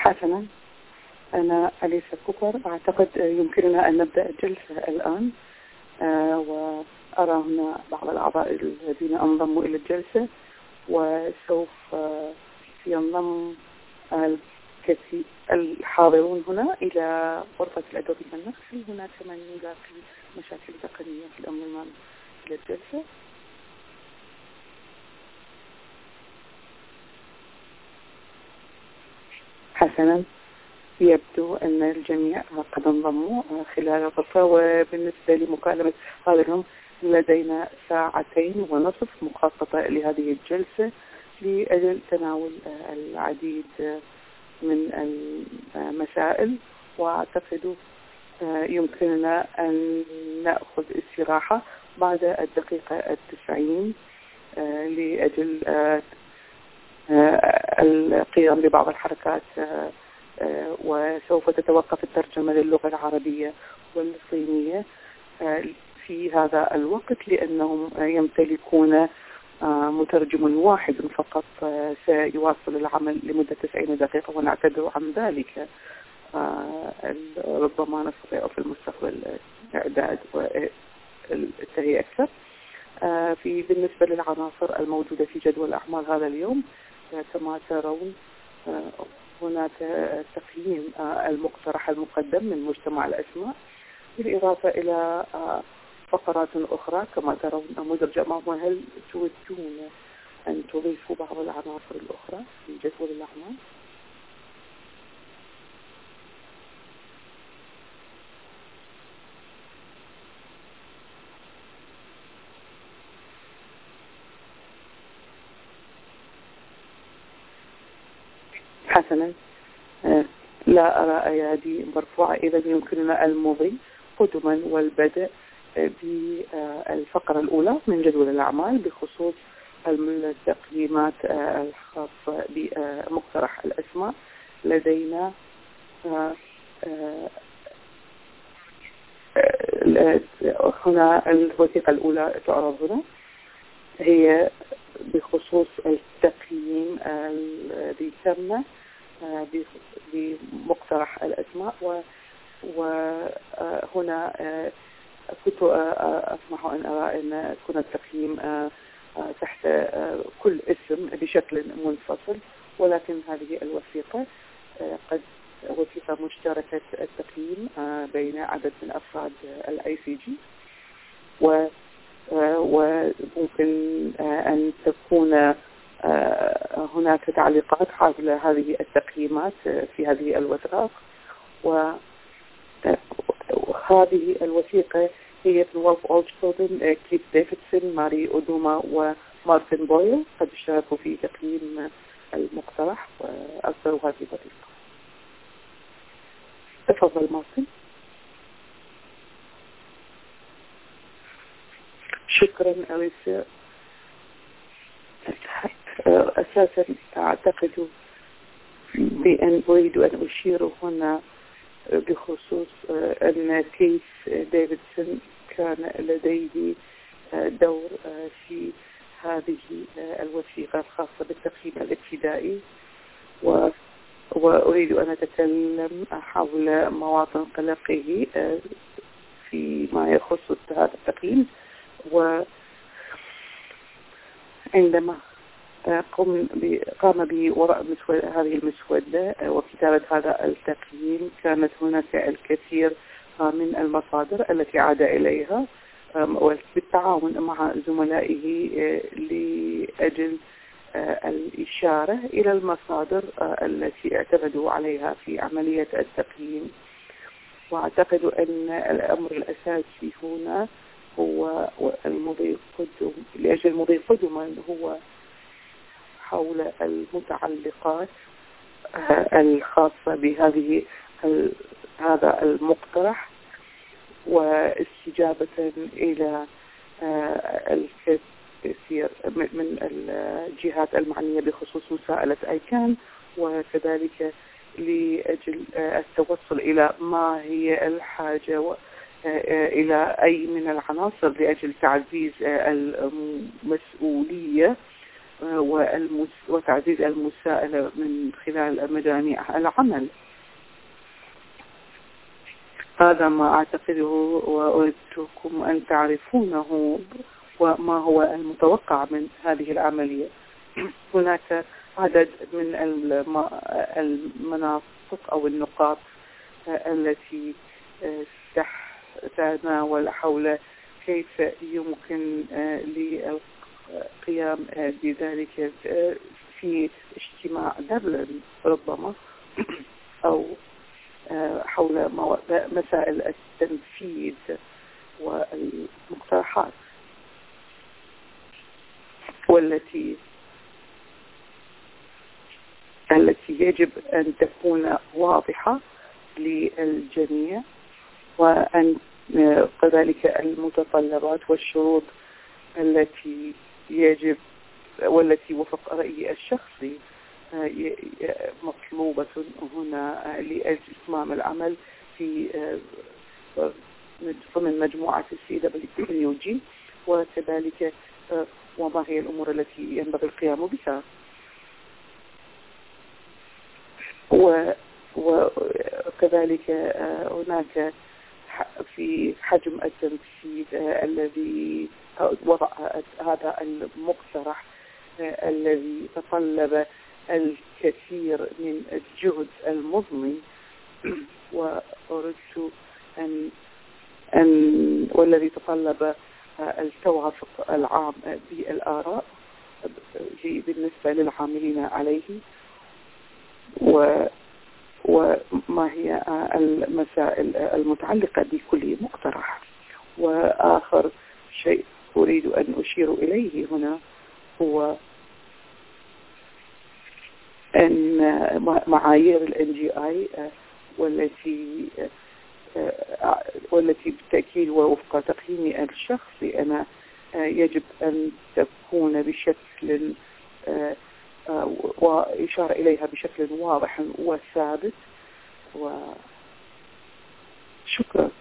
حسنا، أنا أليسا كوبر. أعتقد يمكننا أن نبدأ الجلسة الآن، وأرى هنا بعض الأعضاء الذين انضموا إلى الجلسة، وسوف ينضم الحاضرون هنا إلى غرفة الأدوبي المنخ. هل هناك من يلاقي مشاكل تقنية في الانضمام إلى الجلسة؟ حسنا، يبدو أن الجميع قد انضموا خلال الغرفة. وبالنسبة لمكالمة حاضرهم، لدينا 2.5 ساعة مخصصة لهذه الجلسة لأجل تناول العديد من المسائل، وأعتقد يمكننا أن نأخذ استراحة بعد الدقيقة 90 لأجل القيام ببعض الحركات، وسوف تتوقف الترجمة للغة العربية والصينية في هذا الوقت، لأنهم يمتلكون مترجم واحد فقط سيواصل العمل لمدة 90 دقيقة، ونعتذر عن ذلك. ربما نستطيع في المستقبل إعداد والتهيئة أكثر. بالنسبة للعناصر الموجودة في جدول أعمال هذا اليوم، كما ترون هناك تقييم المقترح المقدم من مجتمع الأسماء، بالإضافة إلى فقرات أخرى كما ترون مدرج أمامكم. هل تودون أن تضيفوا بعض العناصر الأخرى في جدول الأعمال؟ حسنا، لا أرى أيادي مرفوعة، إذا يمكننا المضي قدما والبدء بالفقرة الأولى من جدول الأعمال بخصوص التقييمات الخاصة بمقترح الأسماء. لدينا هنا الوثيقة الأولى تعرض هنا، هي بخصوص التقييم الذي تم بمقترح الأسماء. وهنا كنت أسمح أن أرى أن يكون التقييم تحت كل اسم بشكل منفصل، ولكن هذه الوثيقة قد وثيقة مشتركة التقييم بين عدد من أفراد الICG، وممكن أن تكون هناك تعليقات حول هذه التقييمات في هذه الوثائق. وهذه الوثيقة هي من وولف أولشفولدن، كيث ديفيدسون، ماري أودوما ومارتن بويل، قد اشتركوا في تقييم المقترح وأصدروا هذه الوثيقة. تفضل مارتن. شكرا أليسا. أساسا أعتقد بأن أريد أن أشير هنا بخصوص أن كيث ديفيدسون كان لديه دور في هذه الوثيقة الخاصة بالتقييم الابتدائي، وأريد أن أتكلم حول مواطن قلقه فيما يخص هذا التقييم. وعندما قام بوراء هذه المسودة وكتابة هذا التقييم، كانت هناك الكثير من المصادر التي عاد إليها بالتعاون مع زملائه لأجل الإشارة إلى المصادر التي اعتمدوا عليها في عملية التقييم. وأعتقد أن الأمر الأساسي هنا هو المضي لأجل المضي قدما هو حول المتعلقات الخاصة بهذا المقترح، واستجابة إلى الكثير من الجهات المعنية بخصوص مساءلة ICANN، وكذلك لأجل التوصل إلى ما هي الحاجة إلى أي من العناصر لأجل تعزيز المسؤولية وتعزيز المساءلة من خلال مجاميع العمل. هذا ما أعتقده وأريدكم أن تعرفونه وما هو المتوقع من هذه العملية. هناك عدد من المناطق أو النقاط التي تتناول حول كيف يمكن للقيام بذلك في اجتماع دبلن ربما، أو حول مسائل التنفيذ والمقترحات والتي يجب أن تكون واضحة للجميع، وأن كذلك المتطلبات والشروط التي يجب والتي وفق رأيي الشخصي مطلوبة هنا لأجل إتمام العمل في ضمن مجموعة CWG، وكذلك وما هي الأمور التي ينبغي القيام بها. وكذلك هناك في حجم التنفيذ الذي وضع هذا المقترح الذي تطلب الكثير من الجهد المضني، وأردت والذي تطلب التوافق العام بالآراء بالنسبة للعاملين عليه، وما هي المسائل المتعلقة بكل مقترح. وآخر شيء أريد أن أشير إليه هنا هو أن معايير الNGI والتي بالتأكيد ووفق تقييمي الشخصي أنا يجب أن تكون بشكل وإشارة إليها بشكل واضح وثابت. وشكرا.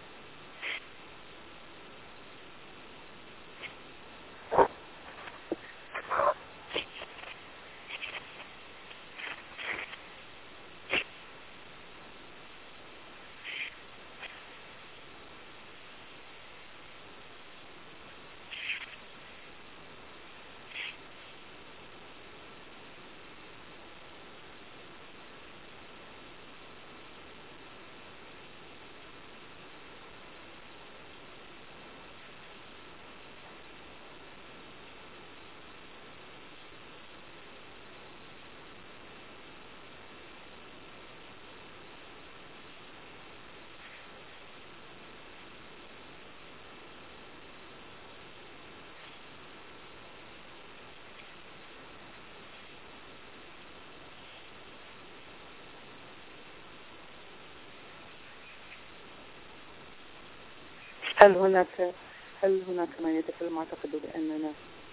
هل هناك ما يتكلم؟ أعتقد بأننا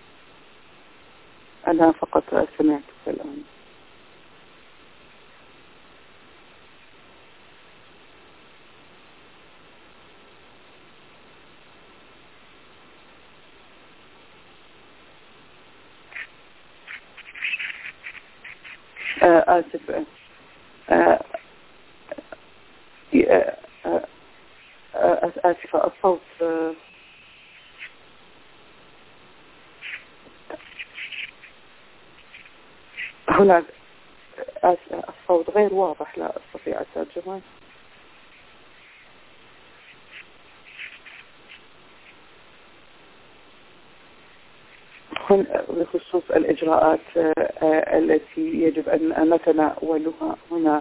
أنا فقط سمعتك الآن. آسف. آسفة الصوت هنا الصوت غير واضح، لا أستطيع الترجمة. بخصوص الإجراءات التي يجب أن نتناولها هنا،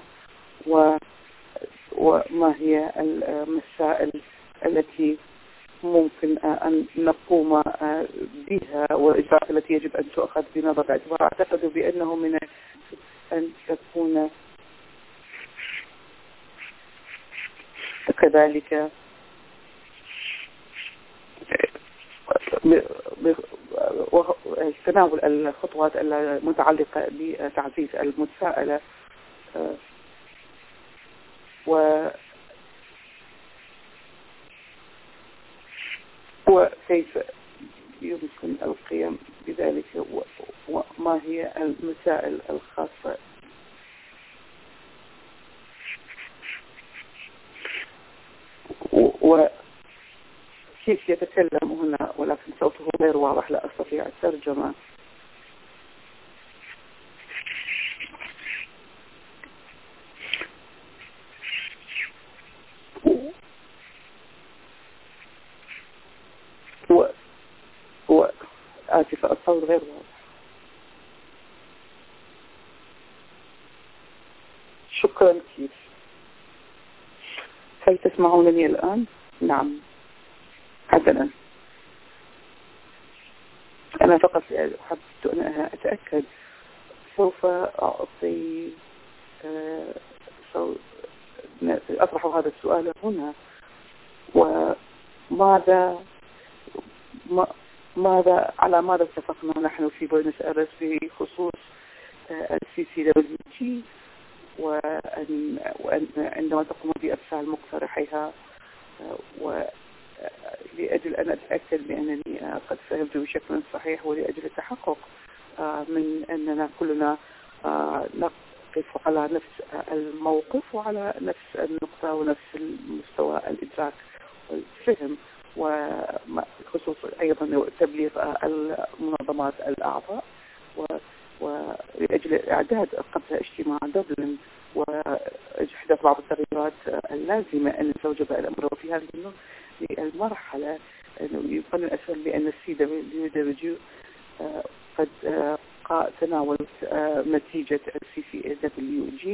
وما هي المسائل التي ممكن أن نقوم بها والإجراءات التي يجب أن تؤخذ بنظر الاعتبار. أعتقد بأنه من أن تكون كذلك تناول الخطوات المتعلقة بتعزيز المساءلة وكيف يمكن القيام بذلك وما هي المسائل الخاصة وكيف يتكلم هنا، ولكن صوته غير واضح لا أستطيع الترجمة. آسفة الصوت غير واضح. شكرا كثير. هل تسمعونني الآن؟ نعم حسنا. أنا فقط حبيت أن أتأكد. سوف أعطي أطرح هذا السؤال هنا. على ماذا اتفقنا نحن في بوينس آيرس بخصوص CCWG، وأن عندما تقوم بإرسال مقترحها، ولأجل أن أتأكد بأنني قد فهمت بشكل صحيح، ولأجل التحقق من أننا كلنا نقف على نفس الموقف وعلى نفس النقطة ونفس المستوى الإدراك والفهم، وخصوص أيضا تبليغ المنظمات الأعضاء، ولأجل إعداد قبل اجتماع دبلن وإحداث بعض التغييرات اللازمة أن نستوجب الأمر. وفي هذه المرحلة يمكن الأسئلة بأن CCWG قد تناولت نتيجة CCWG،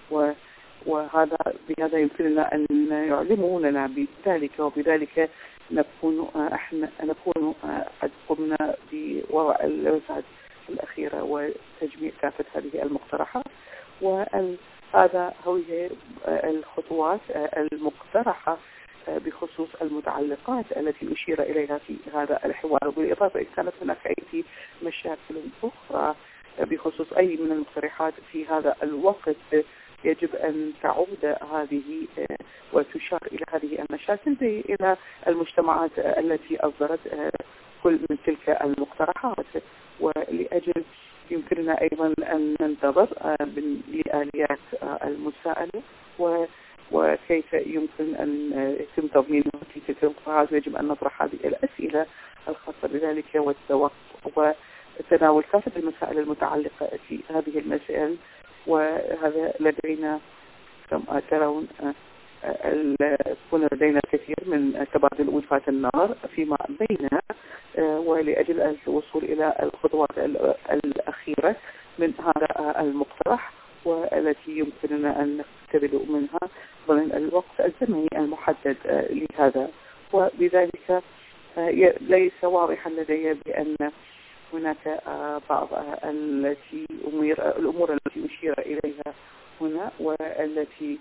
بهذا يمكننا أن يعلموننا بذلك، وبذلك نكون قد قمنا بوضع اللوحات الأخيرة وتجميع كافة هذه المقترحات. وهذا هي الخطوات المقترحة بخصوص المتعلقات التي أشير إليها في هذا الحوار. بالإضافة إذا كانت هناك أي مشاكل أخرى بخصوص أي من المقترحات في هذا الوقت، يجب أن تعود هذه وتشار إلى هذه المشاكل إلى المجتمعات التي أصدرت كل من تلك المقترحات. ولأجل يمكننا أيضا أن ننتظر لآليات المساءلة وكيف يمكن أن يتم تضمين نتيجة المقترحات. يجب أن نطرح هذه الأسئلة الخاصة بذلك وتناول كافة المسائل المتعلقة في هذه المسائل. وهذا لدينا كما ترون يكون لدينا الكثير من تبادل وجهات النظر فيما بيننا، ولأجل الوصول إلى الخطوات الأخيرة من هذا المقترح، والتي يمكننا أن نستبدل منها ضمن الوقت الزمني المحدد لهذا. وبذلك ليس واضحا لدي بأن هناك بعض الأمور التي أشير إليها هنا، والتي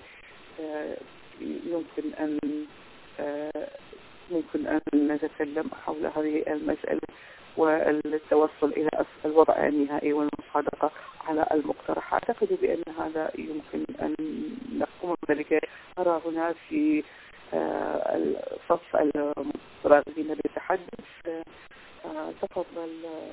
ممكن أن نتكلم حول هذه المسألة والتوصل إلى الوضع النهائي والمصادقة على المقترح. أعتقد بأن هذا يمكن أن نقوم بذلك. أرى هنا في الصف الراغبين بالتحدث. تفضل.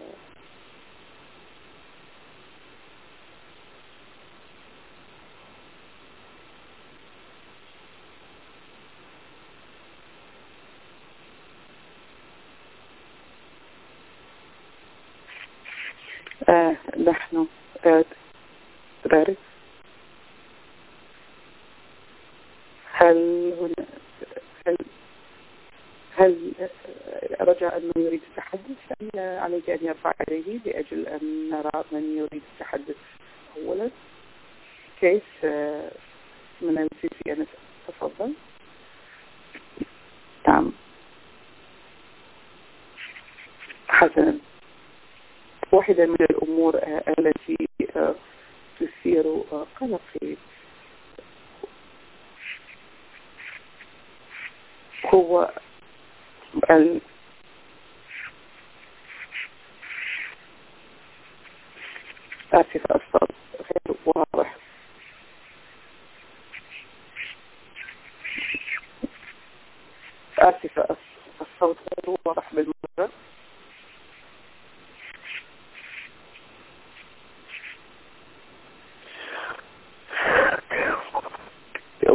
نحن تعرف هل رجاء أنه يريد التحدث؟ عليك أن يرفع يديه لأجل أن نرى من يريد التحدث أولا. كيس من الCCNS تفضل. نعم حسنا. واحدة من الأمور التي تثير قلقي هو آسفة الصوت غير واضح. آسفة الصوت غير واضح بالمرة.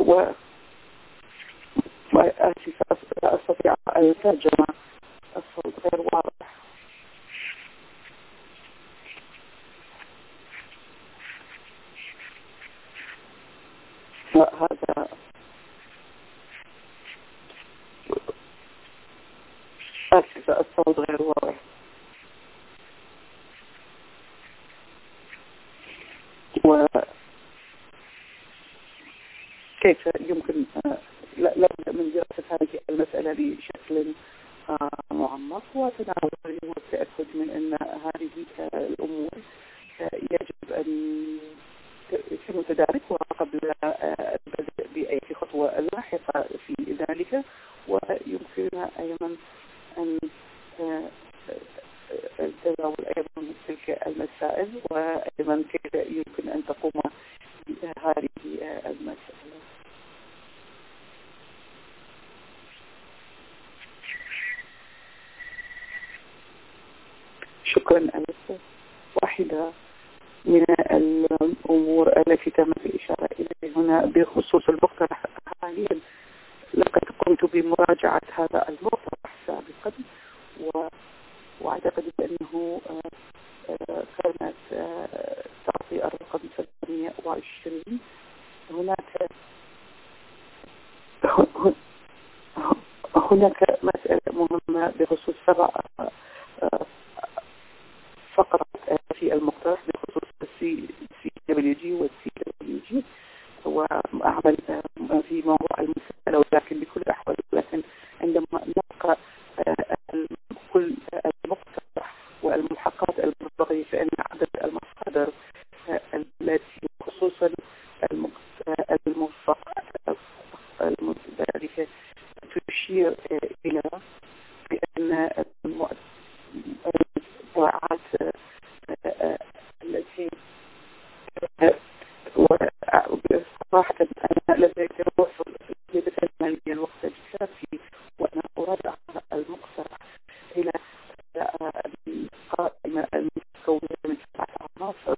وآسفة لا أستطيع الترجمة، الصوت غير واضح. هذا آسفة الصوت غير واضح. وكيف يمكن لابد من دراسة هذه المسألة بشكل معمق وتناول والتأكد من أن هذه الأمور يجب أن يتم تداركها قبل البدء بأي خطوة لاحقة في ذلك، ويمكننا أيضا أن تناول أيضا تلك المسائل وأيضا كيف يمكن أن تقوم بهذه المسألة. شكرا أليس. واحدة من الأمور التي تم الإشارة إليها هنا بخصوص المقترح حاليا، لقد قمت بمراجعة هذا المقترح سابقا وأعتقد أنه كانت تعطي الرقم 720. هناك مسألة مهمة بخصوص 7 فقرات في المقترح بخصوص CWG والCWG، وأعمل في موضوع المسألة، ولكن بكل الأحوال لكن عندما نقرأ كل المقترح والملحقات المنبغية فإن عدد المصادر التي خصوصا الموثقات ذلك تشير إلى بأن المراجعات التي صراحة أنا لدي توصل لبتنمية الوقت الكافي وأنا أراجع المقترح إلى القائمة المتكونة من 7 عناصر،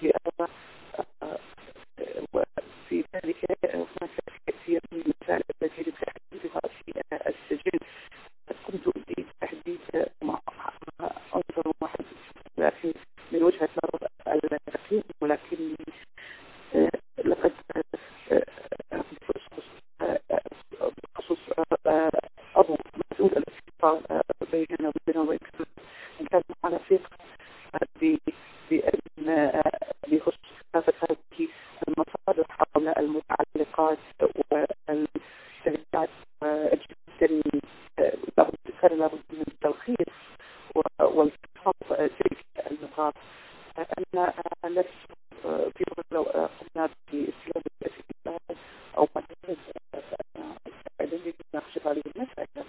وفي ذلك هناك كثير من المسائل التي يجب تحديدها في السجل. قمت بتحديد عنصر واحد لكن من وجهة نظر التقييم، ولكن لقد بخصوص أبو مسؤول الاتصال بيننا وبين كان على ثقة بأن بخصوص كافة هذه المصادر حول المتعلقات والتغييرات جدا كان لابد من التلخيص والتفاصيل تلك النقاط. أنا لست في لو قمنا باستلام الأسئلة أو ما فأنا أستعد لنناقش هذه المسألة.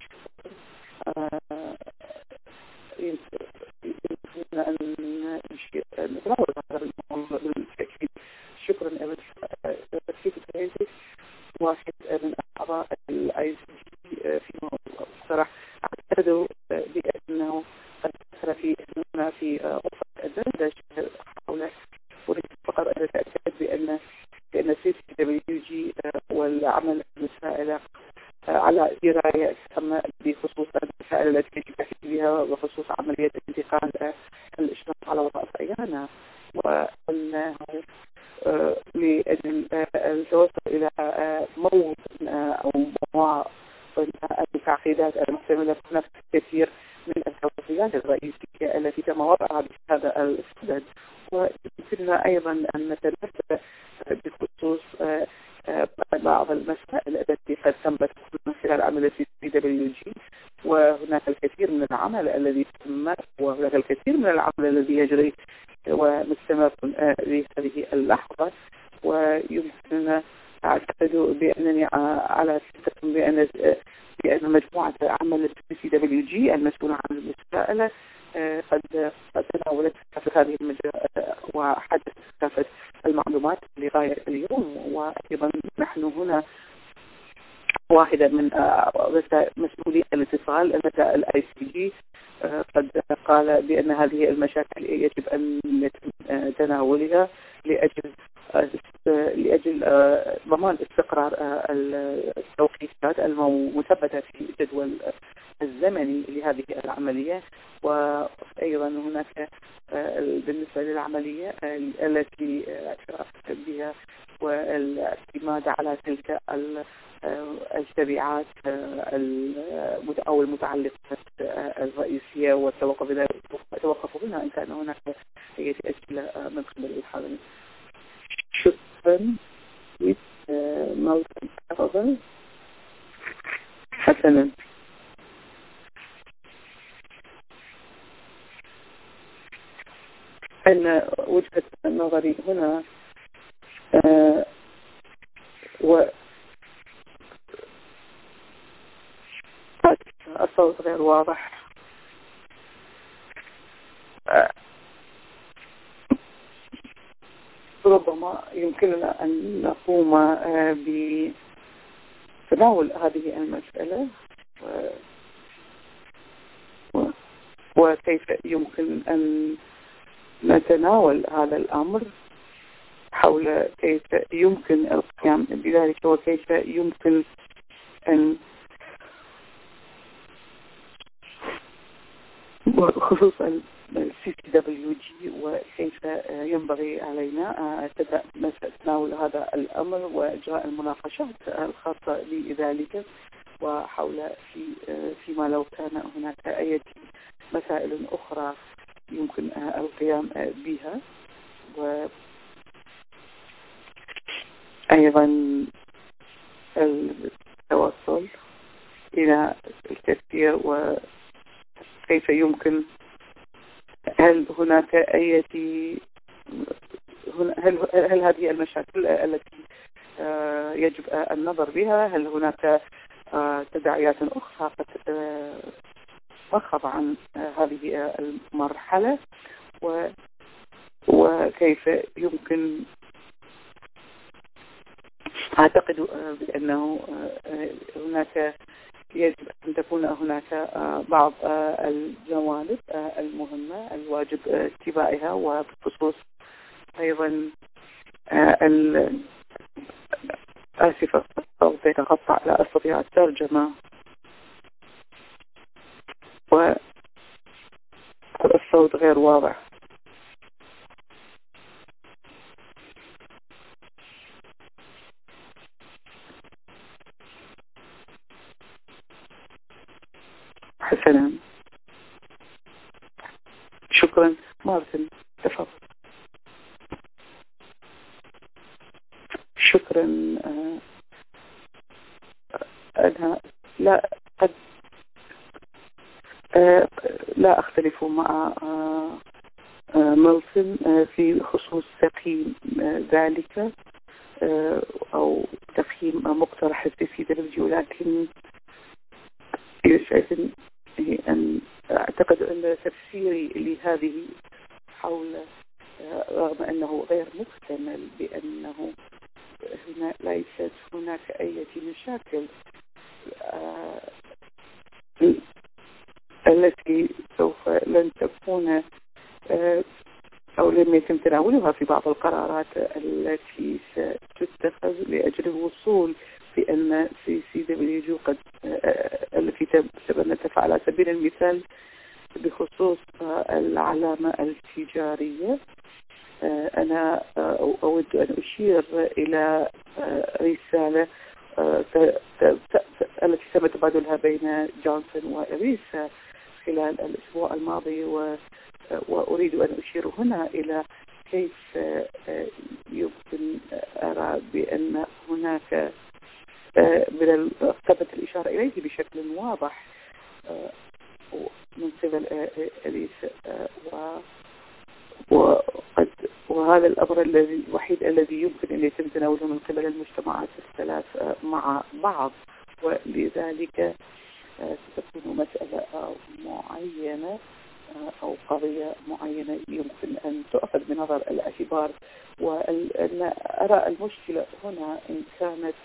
يمكننا أن نتناول هذا الموضوع بالتأكيد. شكرا أبدا. كيف تريد واحد من أعضاء ICG في مقترح أعتقد بأنه قد أثر في غرفة الدردشة حول أريد فقط أن أتأكد بأن CWG والعمل المسائل على دراية تامة بخصوص المسائل التي يجب التحديد بها وخصوص عملية انتقال الإشراف على وظائف عيانة، وأنه لأجل التوصل إلى موضوع أو مواضيع التعقيدات المحتملة في نفس كثير من التوصيات الرئيسية التي تم وضعها بهذا السدد. ويمكننا أيضا أن نتنبه بخصوص بعض المسائل التي قد تمت من خلال عمل CWG، وهناك الكثير من العمل الذي تم وهناك الكثير من العمل الذي يجري ومستمر لهذه اللحظة. ويمكننا أعتقد بأنني على ثقة بأن مجموعة عمل CWG المسؤولة عن المسائلة قد تناولت كافة هذه المجالات وحدثت كافة المعلومات لغاية اليوم. وأيضا نحن هنا واحدة من مسؤولي الاتصال لدى ICG قد قال بأن هذه المشاكل يجب أن يتم تناولها لأجل ضمان استقرار التوقيتات المثبتة في الجدول الزمني لهذه العملية. وأيضا هناك بالنسبة للعملية التي اعترفت بها والاعتماد على تلك التبعات أو المتعلقات الرئيسية والتوقف منها إن كان هناك أي أسئلة من قبل الحاضرين. شكرا. مالكم تفضل. حسنا. أن وجهة نظري هنا الصوت غير واضح. ربما يمكننا أن نقوم بتناول هذه المسألة وكيف يمكن أن نتناول هذا الأمر حول كيف يمكن القيام بذلك وكيف يمكن أن خصوصا CCWG وكيف ينبغي علينا تناول هذا الأمر وإجراء المناقشات الخاصة بذلك وحول فيما لو كان هناك أي مسائل أخرى يمكن القيام بها. وأيضا التوصل إلى التفكير وكيف يمكن هل هناك أي هل هذه المشاكل التي يجب النظر بها هل هناك تداعيات أخرى قد تتأخر عن هذه المرحلة وكيف يمكن أعتقد بأنه هناك يجب أن تكون هناك بعض الجوانب المهمة الواجب اتباعها وبخصوص أيضا آسفة الصوت يتقطع لا أستطيع الترجمة والصوت غير واضح. حسنا. شكرا. مارتن تفضل. شكرا. أنا لا أختلف مع ميلتون في خصوص تقييم ذلك أو تقييم مقترح الCCWG ولكن يسعدني أن أعتقد أن تفسيري لهذه حول رغم أنه غير مكتمل بأنه ليست هناك أي مشاكل التي سوف لن تكون أو لم يتم تناولها في بعض القرارات التي ستتخذ لأجل الوصول بأن CCWG قد التي تبنتها على سبيل المثال بخصوص العلامة التجارية. أنا أود أن أشير إلى رسالة التي تم تبادلها بين جونسون وإريسا خلال الأسبوع الماضي وأريد أن أشير هنا إلى كيف يمكن أرى بأن هناك من تمت الإشارة إليه بشكل واضح من قبل إريسا وهذا الأمر الوحيد الذي يمكن أن يتم تناوله من قبل المجتمعات الثلاث مع بعض ولذلك ستكون مسألة معينة أو قضية معينة يمكن أن تؤخذ بنظر الاعتبار وأن أرى المشكلة هنا إن كانت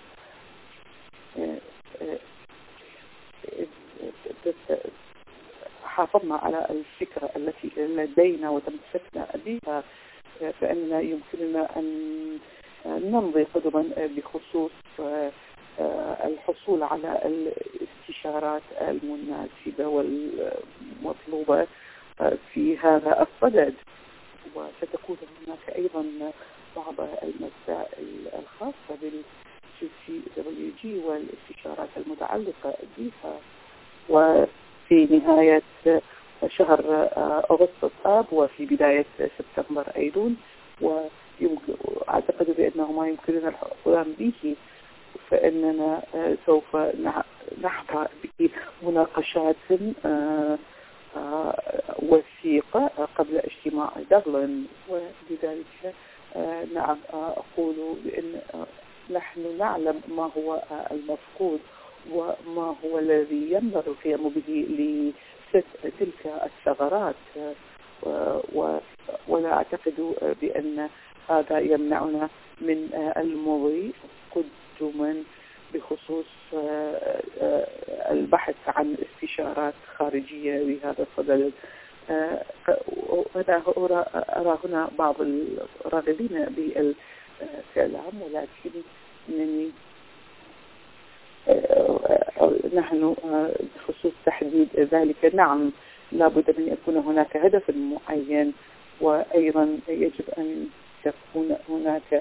حافظنا على الفكرة التي لدينا وتمسكنا بها فإننا يمكننا أن نمضي قدما بخصوص الحصول على الاستشارات المناسبة والمطلوبة في هذا الصدد. وستكون هناك أيضا بعض المسائل الخاصة بالCCWG والاستشارات المتعلقة بها. وفي نهاية شهر أغسطس آب وفي بداية سبتمبر أيلول، وأعتقد بأنه ما يمكننا القيام به، فإننا سوف نحظى بمناقشات وثيقة قبل اجتماع دبلن. ولذلك نعم أقول بأن نحن نعلم ما هو المفقود وما هو الذي ينبغي القيام به لسد تلك الثغرات، ولا أعتقد بأن هذا يمنعنا من المضي قدما بخصوص البحث عن استشارات خارجية بهذا الصدد. أنا أرى هنا بعض الراغبين بالكلام، ولكن نحن بخصوص تحديد ذلك نعم لابد من يكون هناك هدف معين، وأيضا يجب أن تكون هناك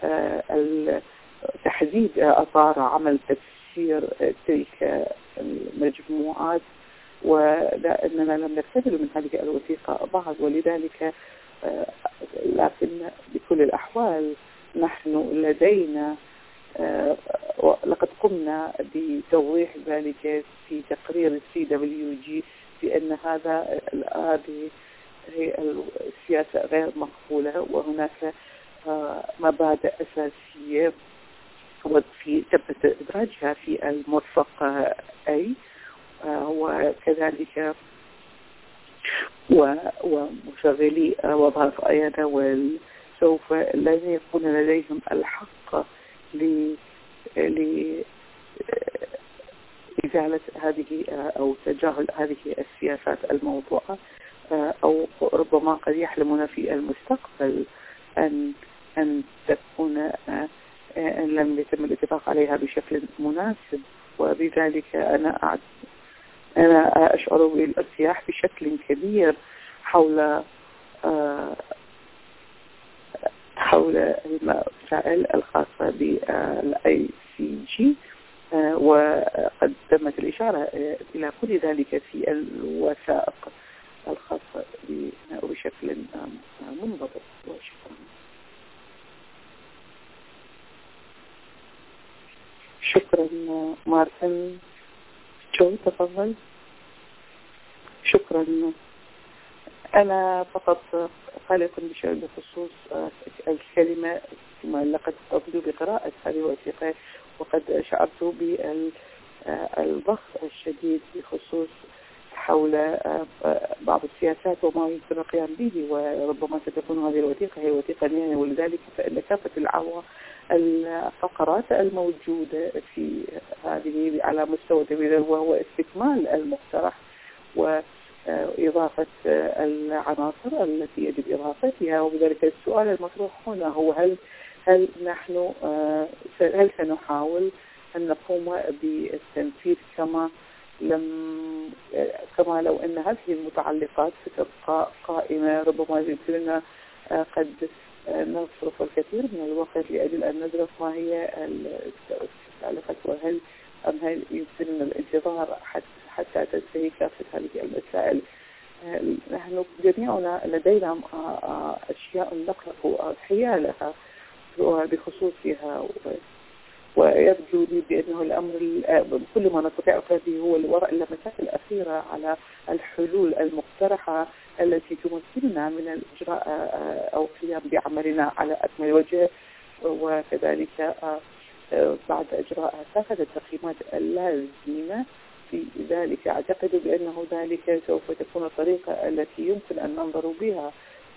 تحديد أطار عمل تفسير تلك المجموعات، ولأننا لم نكتمل من هذه الوثيقة بعد. ولذلك لكن بكل الأحوال نحن لدينا لقد قمنا بتوضيح ذلك في تقرير CWG بأن هذه هي السياسة غير مقبولة، وهناك مبادئ أساسية تم إدراجها في المرفق أي، وكذلك ومشغلي وظائف أيضا، وسوف لن يكون لديهم الحق لإزالة هذه أو تجاهل هذه السياسات الموضوعة، أو ربما قد يحلمون في المستقبل أن تكون إن لم يتم الاتفاق عليها بشكل مناسب. وبذلك أنا أشعر بالارتياح بشكل كبير حول المسائل الخاصة بالICG، وقد تمت الإشارة إلى كل ذلك في الوثائق الخاصة بشكل منضبط. وشكرا. شكرا مارتن. جو تفضل. شكرا. أنا فقط قلق بخصوص الكلمة ثم لقد قمت بقراءة هذه الوثيقة، وقد شعرت بالضغط الشديد بخصوص حول بعض السياسات وما يمكن القيام به، وربما ستكون هذه الوثيقة هي وثيقة نهائية. ولذلك فإن كافة الفقرات الموجودة في هذه على مستوى كبير، وهو استكمال المقترح وإضافة العناصر التي يجب إضافتها. وبذلك السؤال المطروح هنا هو هل نحن سنحاول أن نقوم بالتنفيذ كما لو أن هذه المتعلقات ستبقى قائمة. ربما يمكننا قد نصرف الكثير من الوقت لأجل أن ندرس ما هي المتعلقات، وهل يمكننا الانتظار حتى تنتهي كافة هذه المسائل. نحن جميعنا لدينا أشياء نقرأ حيالها بخصوصها، ويبدو لي بأنه الأمر كل ما نستطيع به هو الوراء اللمسات الأخيرة على الحلول المقترحة التي تمكننا من الإجراء أو القيام بعملنا على أكمل وجه، وكذلك بعد إجراء كافة التقييمات اللازمة في ذلك. أعتقد بأنه ذلك سوف تكون الطريقة التي يمكن أن ننظر بها،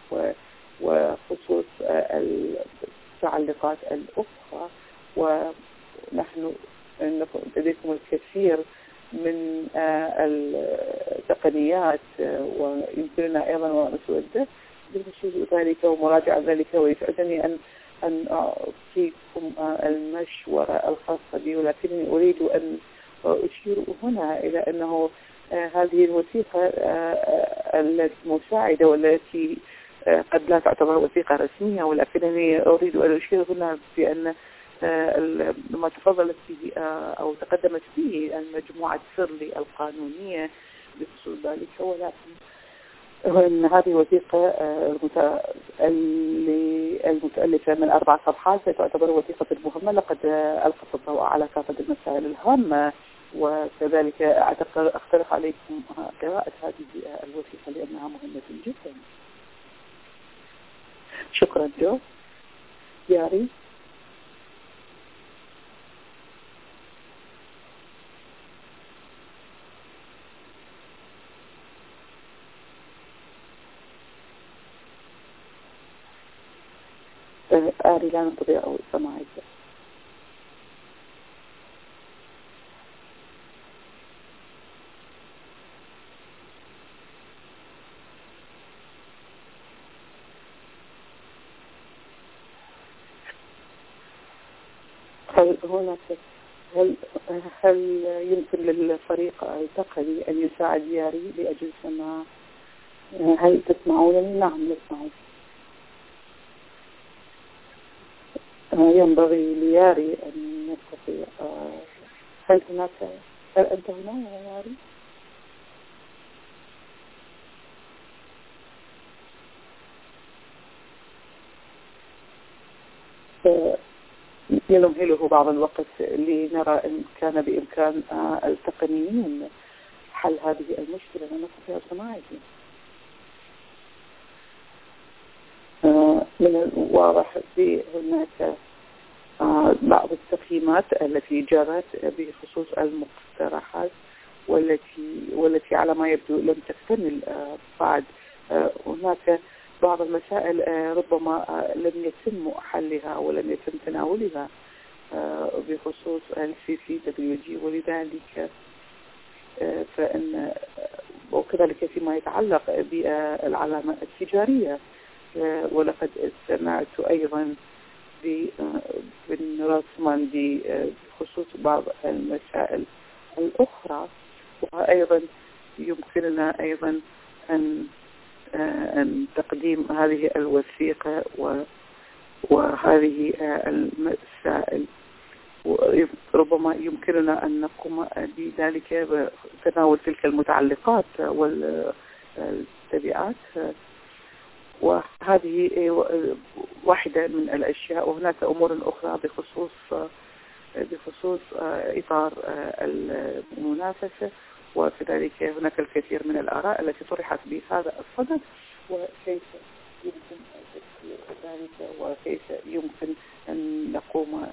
وخصوص المتعلقات الأخرى. ونحن لديكم الكثير من التقنيات، ويمكننا أيضا ونسوده بشيء ذلك ومراجعة ذلك، ويسعدني أن أعطيكم المشورة الخاصة بي، ولكنني أريد أن أشير هنا إلى أنه هذه الوثيقة المساعدة والتي قد لا تعتبر وثيقة رسمية، ولكنني أريد أن أشير هنا بأن ما تفضلت به أو تقدمت به المجموعة سيرلي القانونية بخصوص ذلك، ولكن وأن هذه الوثيقة المتألفة من 4 صفحات تعتبر وثيقة مهمة، لقد ألقت الضوء على كافة المسائل الهامة، وكذلك أقترح عليكم قراءة هذه الوثيقة لأنها مهمة جدا. شكرا جو. ياري. آري لا نستطيع سماعك. هل يمكن للفريق التقني أن يساعد ياري لأجل سماع؟ هل تسمعونني؟ نعم نسمعك. ينبغي لياري أن يستطيع. هل أنت هنا يا ياري؟ ينهله بعض الوقت لنرى إن كان بإمكان التقنيين حل هذه المشكلة. لا نستطيع سماعك. من الواضح هناك بعض التقييمات التي جرت بخصوص المقترحات والتي على ما يبدو لم تكتمل بعد. هناك بعض المسائل ربما لم يتم حلها ولم يتم تناولها بخصوص CCWG، ولذلك فإن وكذلك فيما يتعلق بالعلامة التجارية. ولقد استمعت أيضا بن راسمان بخصوص بعض المسائل الأخرى، وأيضا يمكننا أيضا أن تقديم هذه الوثيقة وهذه المسائل، ربما يمكننا أن نقوم بذلك بتناول تلك المتعلقات والتبعات، وهذه واحدة من الأشياء. وهناك أمور أخرى بخصوص إطار المنافسة، وكذلك هناك الكثير من الآراء التي طرحت بهذا الصدد، وكيف يمكن ذلك وكيف يمكن أن نقوم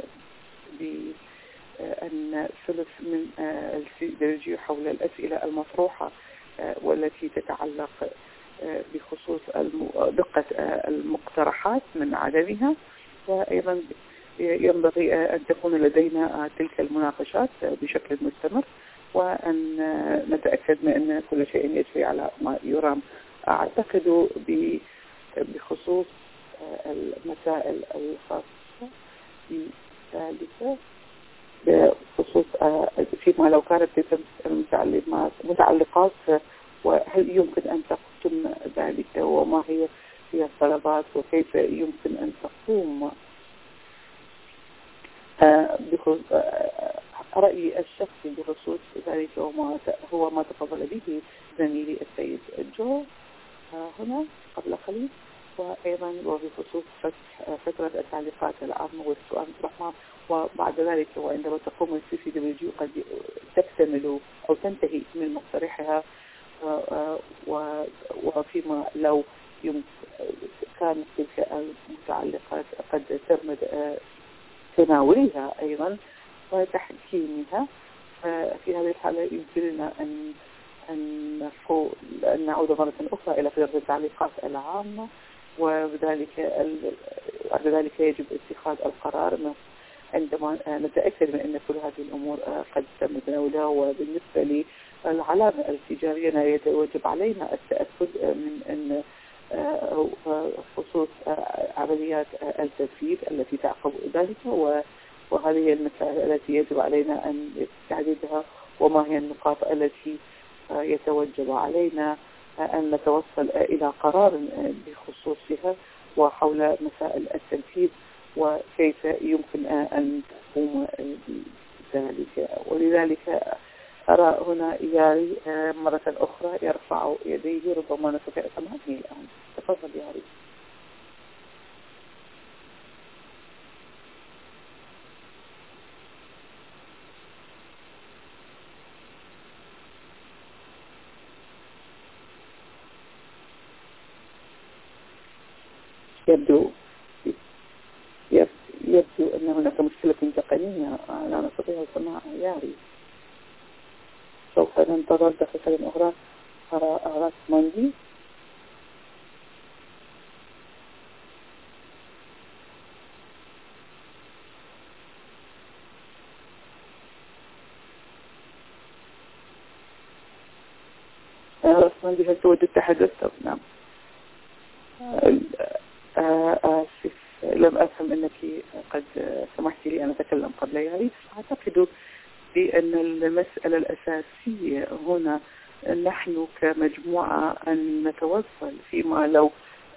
بأن ثلث من السيدرجي حول الأسئلة المطروحة والتي تتعلق بخصوص دقة المقترحات من عدمها، وأيضا ينبغي أن تكون لدينا تلك المناقشات بشكل مستمر، وأن نتأكد من أن كل شيء يجري على ما يرام. أعتقد بخصوص المسائل الخاصة بذلك بخصوص فيما لو كانت المتعلقات، وهل يمكن أن تقوم ذلك وما هي الطلبات وكيف يمكن أن تقوم رأيي الشخصي بخصوص ذلك وما هو ما تفضل به زميلي السيد جو هنا قبل قليل، وأيضا وبخصوص فترة التعليقات العامة والسؤال المطروح، وبعد ذلك وعندما تقوم CCWG قد تكتمل أو تنتهي من مقترحها، وفيما لو كانت تلك المتعلقات قد تم تناولها أيضا وتحكيمها، في هذه الحالة يمكننا أن نعود مرة أخرى إلى فترة التعليقات العامة، وبذلك بعد ذلك يجب اتخاذ القرار عندما نتأكد من أن كل هذه الأمور قد تم تناولها. وبالنسبة للعلامة التجارية يجب علينا التأكد من أن خصوص عمليات التنفيذ التي تعقب ذلك، وهذه المسائل التي يجب علينا أن تحديدها، وما هي النقاط التي يتوجب علينا أن نتوصل إلى قرار بخصوصها، وحول مسائل التنفيذ وكيف يمكن أن تقوم بذلك. ولذلك أرى هنا ياري مرة أخرى يرفع يديه، ربما نستطيع سماعه الآن. تفضل ياري. يبدو أن هناك مشكلة تقنية، لا نستطيع سماع ياري. سوف ننتظر دقيقة أخرى. أراك مندي. مندي، هل تود التحدث؟ نعم. آسف، لم أفهم أنك قد سمحت لي أن أتكلم قبل ياري. أعتقد بأن المسألة الأساسية هنا نحن كمجموعة أن نتوصل فيما لو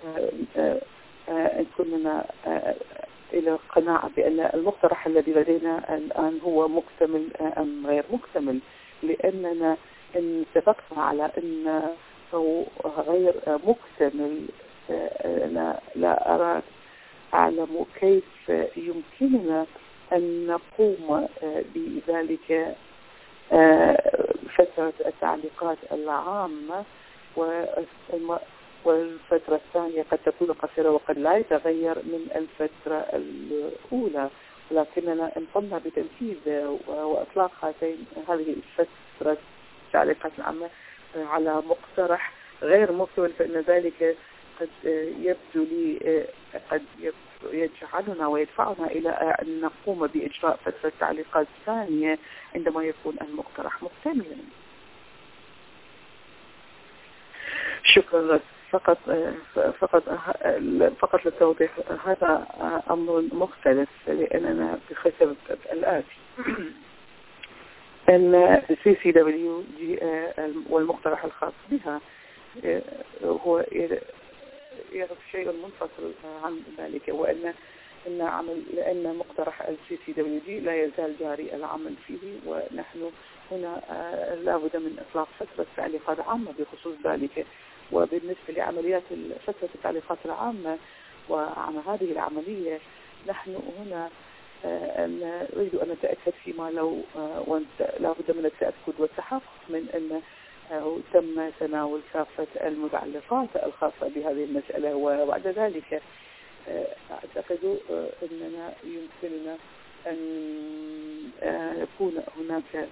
أن كنا إلى قناعة بأن المقترح الذي لدينا الآن هو مكتمل أم غير مكتمل، لأننا إن اتفقنا على أنه غير مكتمل لا أعلم كيف يمكننا أن نقوم بذلك فترة التعليقات العامة، والفترة الثانية قد تكون قصيرة وقد لا يتغير من الفترة الأولى، ولكننا إن قمنا بتنفيذ وإطلاق هذه الفترة التعليقات العامة على مقترح غير مكتمل، فإن ذلك قد يبدو لي قد يجعلنا ويدفعنا إلى أن نقوم بإجراء فترة تعليقات ثانية عندما يكون المقترح مكتملا. شكرا. فقط للتوضيح، هذا أمر مختلف، لأننا بحسب الآتي. CCWG والمقترح الخاص بها هو يعرف شيء منفصل عن ذلك، لأن مقترح CCWG لا يزال جاري العمل فيه، ونحن هنا لابد من إطلاق فترة تعليقات عامة بخصوص ذلك. وبالنسبة لعمليات فترة التعليقات العامة وعن هذه العملية، نحن هنا نريد أن نتأكد فيما لو لابد من التأكد والتحقق من أن تم تناول كافة المتعلقات الخاصة بهذه المسألة، وبعد ذلك أعتقد أننا يمكننا أن يكون هناك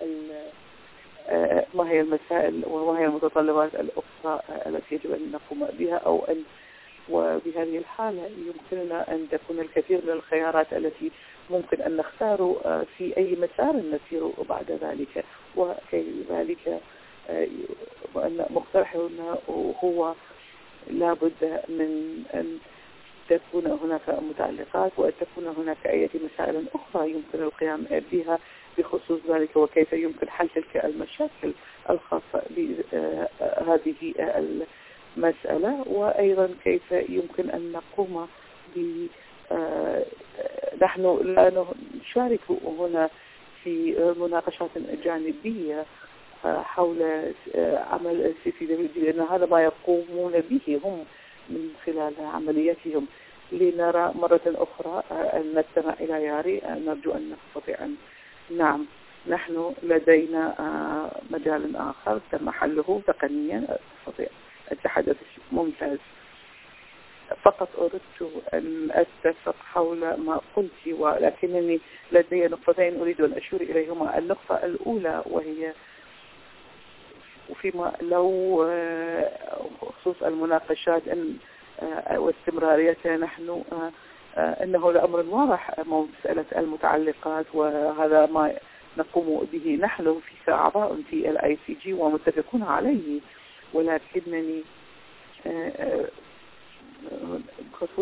ما هي المسائل وما هي المتطلبات الأخرى التي يجب أن نقوم بها، وبهذه الحالة يمكننا أن تكون الكثير من الخيارات التي ممكن أن نختار في أي مسار نسير بعد ذلك. وكذلك وأن مقترحنا هو لابد من أن تكون هناك متعلقات، وأن تكون هناك أي مسائل أخرى يمكن القيام بها بخصوص ذلك، وكيف يمكن حل تلك المشاكل الخاصة بهذه المسألة، وأيضا كيف يمكن أن نقوم نحن لا نشارك هنا في مناقشات جانبية حول عمل CCWG، لأن هذا ما يقومون به هم من خلال عملياتهم. لنرى مرة أخرى أن نستمع إلى ياري. نرجو أن نستطيع أن نعم، نحن لدينا مجال آخر تم حله تقنيا نستطيع التحدث. ممتاز. فقط أردت أن أتفق حول ما قلت، ولكنني لدي نقطتين أريد أن أشير إليهما. النقطة الأولى وهي فيما لو خصوص المناقشات واستمراريتها، نحن أنه لأمر واضح مسألة المتعلقات، وهذا ما نقوم به نحن في كأعضاء في الICG ومتفقون عليه، ولكنني بخصوص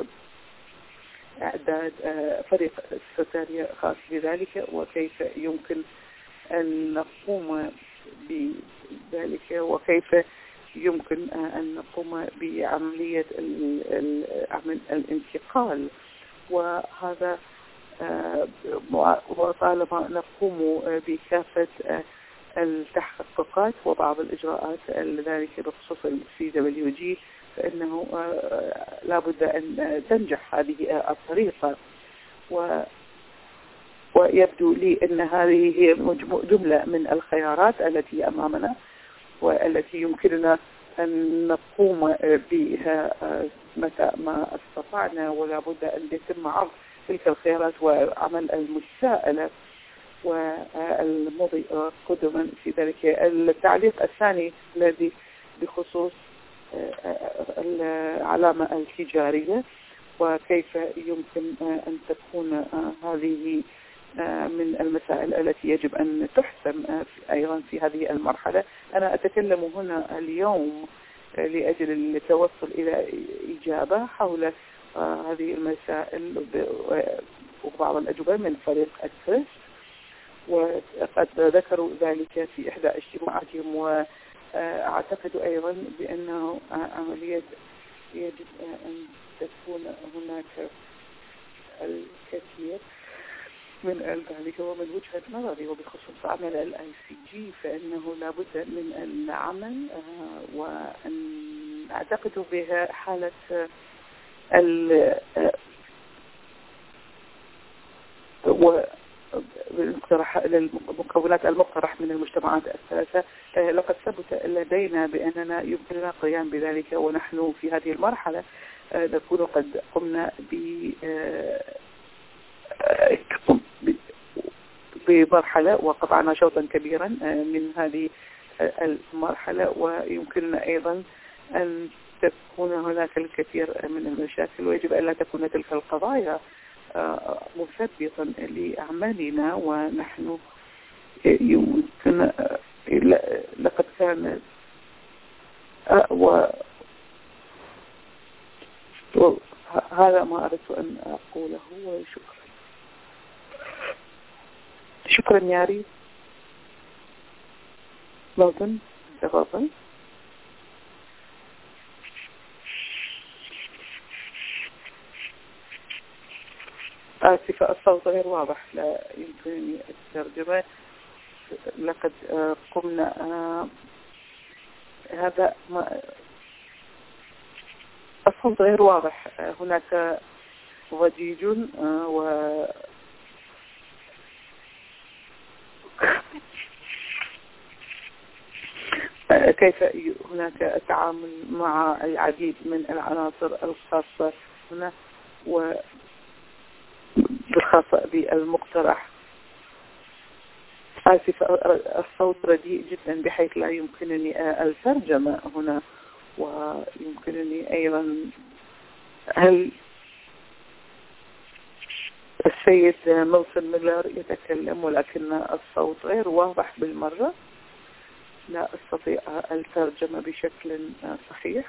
إعداد فريق سكرتارية خاص بذلك، وكيف يمكن أن نقوم بذلك، وكيف يمكن أن نقوم بعملية الانتقال. وهذا وطالما نقوم بكافة التحققات وبعض الإجراءات لذلك بخصوص CWG، فإنه لابد أن تنجح هذه الطريقة. ويبدو لي أن هذه هي جملة من الخيارات التي أمامنا والتي يمكننا أن نقوم بها متى ما استطعنا، ولا بد أن يتم عرض تلك الخيارات وعمل المساءلة والمضي قدما في ذلك. التعليق الثاني الذي بخصوص العلامة التجارية، وكيف يمكن أن تكون هذه من المسائل التي يجب أن تحسم أيضا في هذه المرحلة. أنا أتكلم هنا اليوم لأجل التوصل إلى إجابة حول هذه المسائل وبعض الأجوبة من فريق الترست، وقد ذكروا ذلك في إحدى اجتماعاتهم. وأعتقد أيضا بأنه عملية يجب أن تكون هناك الكثير من ذلك. ومن وجهة نظري وبخصوص عمل ICG فإنه لابد من العمل، وأن أعتقد بها حالة المكونات المقترح من المجتمعات الثلاثة. لقد ثبت لدينا بأننا يمكننا القيام بذلك، ونحن في هذه المرحلة نكون قد قمنا بمرحلة وقطعنا شوطا كبيرا من هذه المرحلة، ويمكننا أيضا أن تكون هناك الكثير من المشاكل، ويجب أن لا تكون تلك القضايا مثبطا لأعمالنا. ونحن يمكن لقد كان هذا ما أردت أن أقوله، وشكرا. شكرا ياري. لازم تفضل. آسفة، الصوت غير واضح، لا يمكنني الترجمة. لقد قمنا هذا الصوت غير واضح، هناك ضجيج و كيف هناك التعامل مع العديد من العناصر الخاصة هنا وبالخاصة بالمقترح. آسف، الصوت رديء جدا بحيث لا يمكنني الترجمة هنا، ويمكنني أيضا هل السيد ميلسون ميلر يتكلم ولكن الصوت غير واضح بالمرة، لا أستطيع الترجمة بشكل صحيح.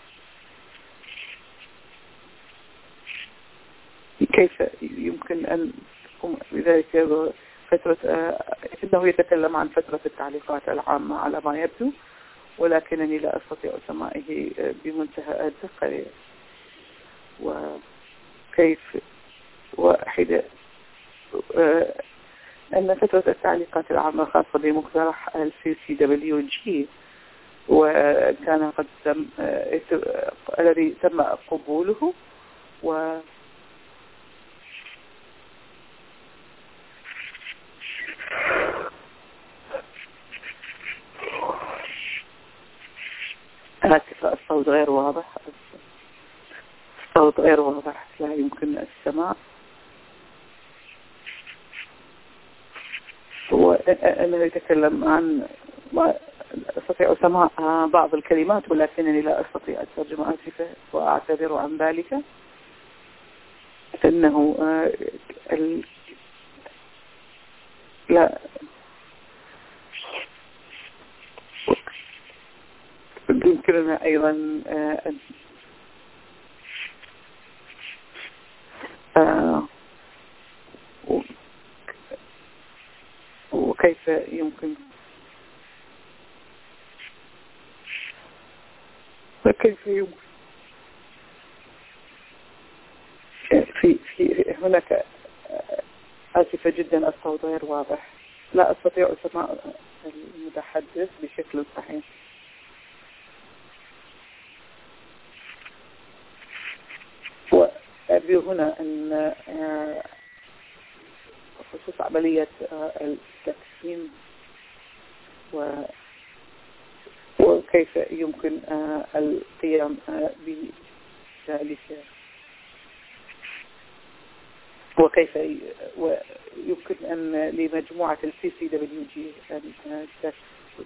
كيف يمكن أن تقوم بذلك فترة إنه يتكلم عن فترة التعليقات العامة على ما يبدو، ولكنني لا أستطيع سماعه بمنتهى الدقة. وكيف واحدة أن فترة التعليقات العامة خاصة بمقترح CWG وكان قد تم الذي تم قبوله، و الصوت غير واضح، الصوت غير واضح، لا يمكن السماع. وأنا أتكلم عن أستطيع سماع بعض الكلمات ولكنني لا أستطيع الترجمة، آسفة وأعتذر عن ذلك. إنه لا يمكننا أيضا أن وكيف يمكن في هناك آسفة جدا الصوت غير واضح، لا أستطيع سماع المتحدث بشكل صحيح. وأرجو هنا أن خصوص عملية التقسيم وكيف يمكن القيام بذلك، وكيف يمكن أن لمجموعة CCWG أن تسقط.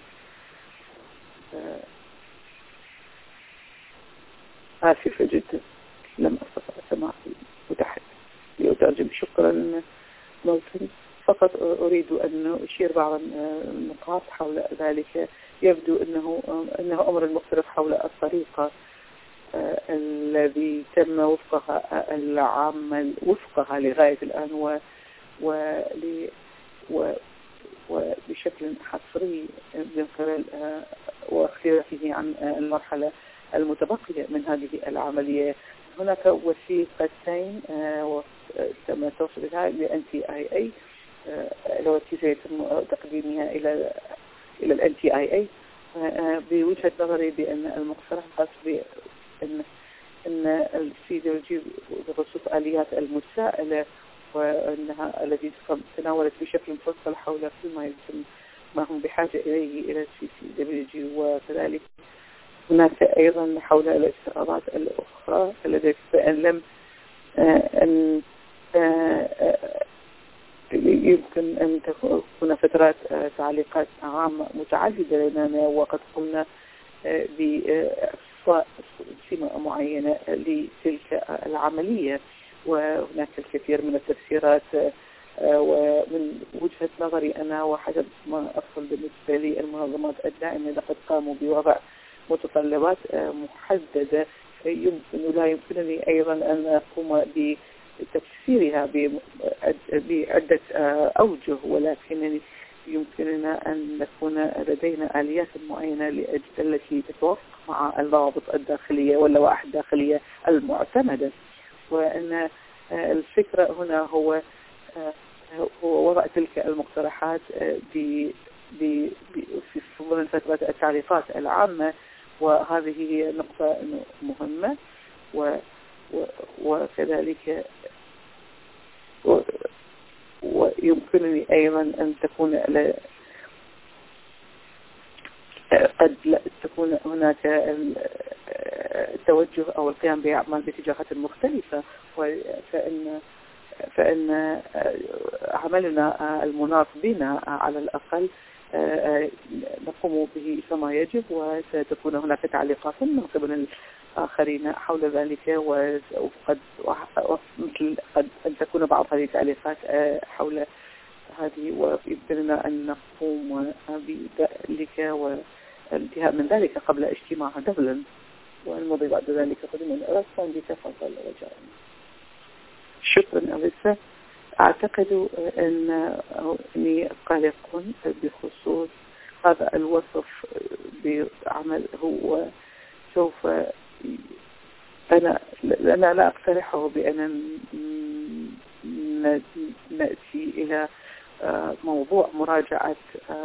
آسفة جدا لم أستطع سماع المتحدث لأترجم. شكرا ملتون. فقط أريد أن أشير بعض النقاط حول ذلك. يبدو أنه أمر مختلف حول الطريقة الذي تم وفقها لغاية الآن وبشكل حصري من خلال واختلافه عن المرحلة المتبقية من هذه العملية. هناك وثيقتين تم توصيلها لNTIA التي سيتم تقديمها إلى الNTIA بوجهة نظري بأن المقترح خاص بأن الCWG بخصوص آليات المساءلة وأنها التي تناولت بشكل مفصل حول كل ما هم بحاجة إليه إلى CCWG، وكذلك هناك أيضا حول الاستعراضات الأخرى التي لم يمكن أن تكون فترات تعليقات عامة متعددة لنا، وقد قمنا بإخصاء سمة معينة لتلك العملية، وهناك الكثير من التفسيرات. ومن وجهة نظري أنا وحسب ما أصل بالنسبة لي المنظمات الدائمة لقد قاموا بوضع متطلبات محددة لا يمكنني أيضا أن أقوم بتفسيرها بعدة أوجه، ولكنني يمكننا أن نكون لدينا آليات معينة التي تتوافق مع الضوابط الداخلية واللوائح الداخلية المعتمدة. وأن الفكرة هنا هو وضع تلك المقترحات في ضمن فترة التعريفات العامة، وهذه هي نقطة مهمة. وكذلك ويمكنني أيضا أن تكون قد لا تكون هناك التوجه أو القيام بأعمال باتجاهات مختلفة، فإن عملنا المناط بنا على الأقل نقوم به كما يجب، وستكون هناك تعليقات من قبل الآخرين حول ذلك، وقد قد أن تكون بعض هذه التعليقات حول هذه، ويمكننا أن نقوم بذلك والانتهاء من ذلك قبل اجتماع دبلن، والمضي بعد ذلك قدما رسما بتفضل رجاء. شكرا أليسا. أعتقد أني قلق بخصوص هذا الوصف بعمل هو سوف أنا لا أقترحه بأن نأتي إلى موضوع مراجعة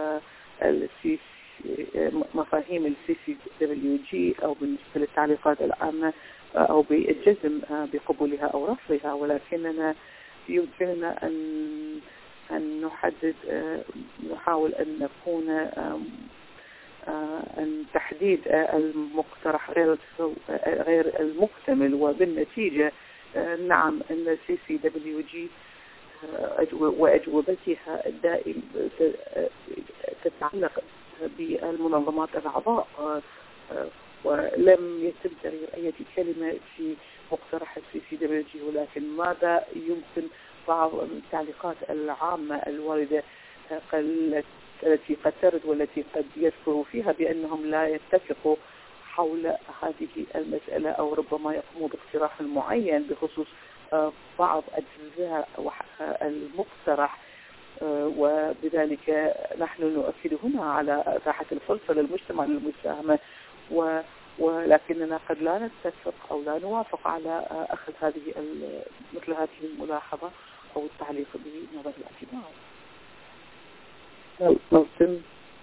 مفاهيم CCWG أو بالنسبة للتعليقات العامة أو بالجزم بقبولها أو رفضها، ولكننا يمكننا أن نحدد نحاول أن نكون أن تحديد المقترح غير المكتمل، وبالنتيجة نعم أن CCWG وأجوبتها الدائم تتعلق بالمنظمات الأعضاء، ولم يتم تغيير أي كلمة في مقترح CCWG، ولكن ماذا يمكن بعض التعليقات العامة الواردة التي قد ترد والتي قد يذكروا فيها بأنهم لا يتفقوا حول هذه المسألة، أو ربما يقوموا باقتراح معين بخصوص بعض أجزاء المقترح. وبذلك نحن نؤكد هنا على إتاحة الفرصة للمجتمع للمساهمة، ولكننا قد لا نتفق أو لا نوافق على أخذ مثل هذه الملاحظة أو التعليق بنظر الاعتبار. ممكن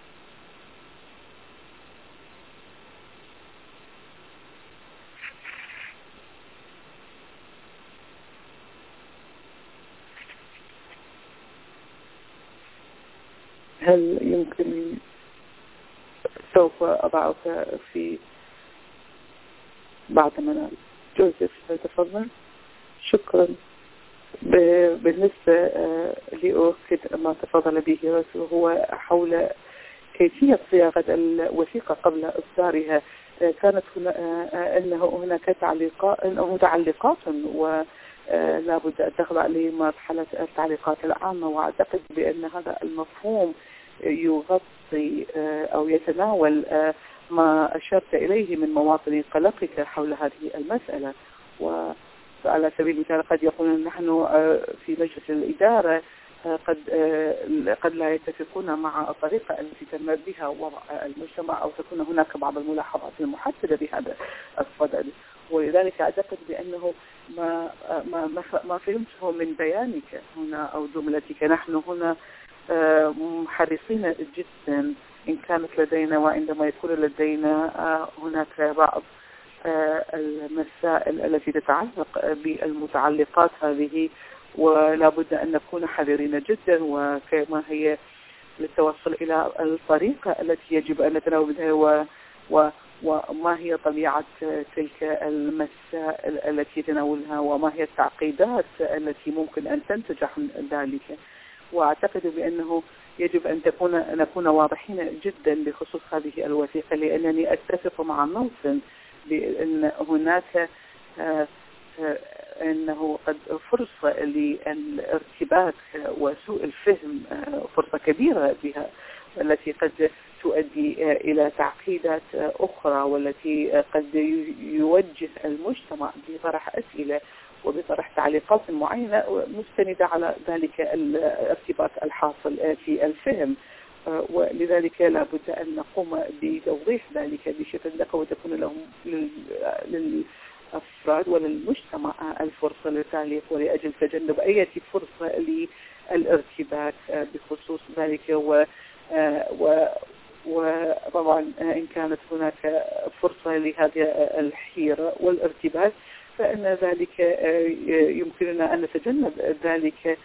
هل يمكن سوف أضعك في بعد ما جوزيف تفضل. شكرا. بالنسبة لأؤكد ما تفضل به هو حول كيفية صياغة الوثيقة قبل إصدارها. كانت أنه هناك متعلقات ولا بد أن تخضع لمرحلة التعليقات العامة، وأعتقد بأن هذا المفهوم يغطي أو يتناول ما أشرت إليه من مواطن قلقك حول هذه المسألة. وعلى سبيل المثال قد يقولون نحن في مجلس الإدارة قد لا يتفقون مع الطريقة التي تم بها وضع المجتمع، أو تكون هناك بعض الملاحظات المحددة بهذا الصدد. ولذلك أعتقد بأنه ما فهمته من بيانك هنا أو جملتك، نحن هنا حريصين جدا إن كانت لدينا وعندما يكون لدينا هناك بعض المسائل التي تتعلق بالمتعلقات هذه، ولا بد أن نكون حذرين جدا وكما هي للتوصل إلى الطريقة التي يجب أن نتناول بها وما هي طبيعة تلك المسائل التي تناولها، وما هي التعقيدات التي ممكن أن تنتج عن ذلك. وأعتقد بأنه يجب أن نكون واضحين جدا بخصوص هذه الوثيقة، لأنني أتفق مع نوسن بأن هناك أنه قد فرصة للارتباك وسوء وسوء الفهم، فرصة كبيرة بها التي قد تؤدي إلى تعقيدات أخرى، والتي قد يوجه المجتمع بطرح أسئلة وبطرح تعليقات معينة مستندة على ذلك الارتباك الحاصل في الفهم. ولذلك لا بد أن نقوم بتوضيح ذلك بشكل دقيق، وتكون لهم للأفراد وللمجتمع الفرصة للتعليق ولأجل تجنب أي فرصة للارتباك بخصوص ذلك. وطبعا إن كانت هناك فرصة لهذه الحيرة والارتباك فإن ذلك يمكننا أن نتجنب ذلك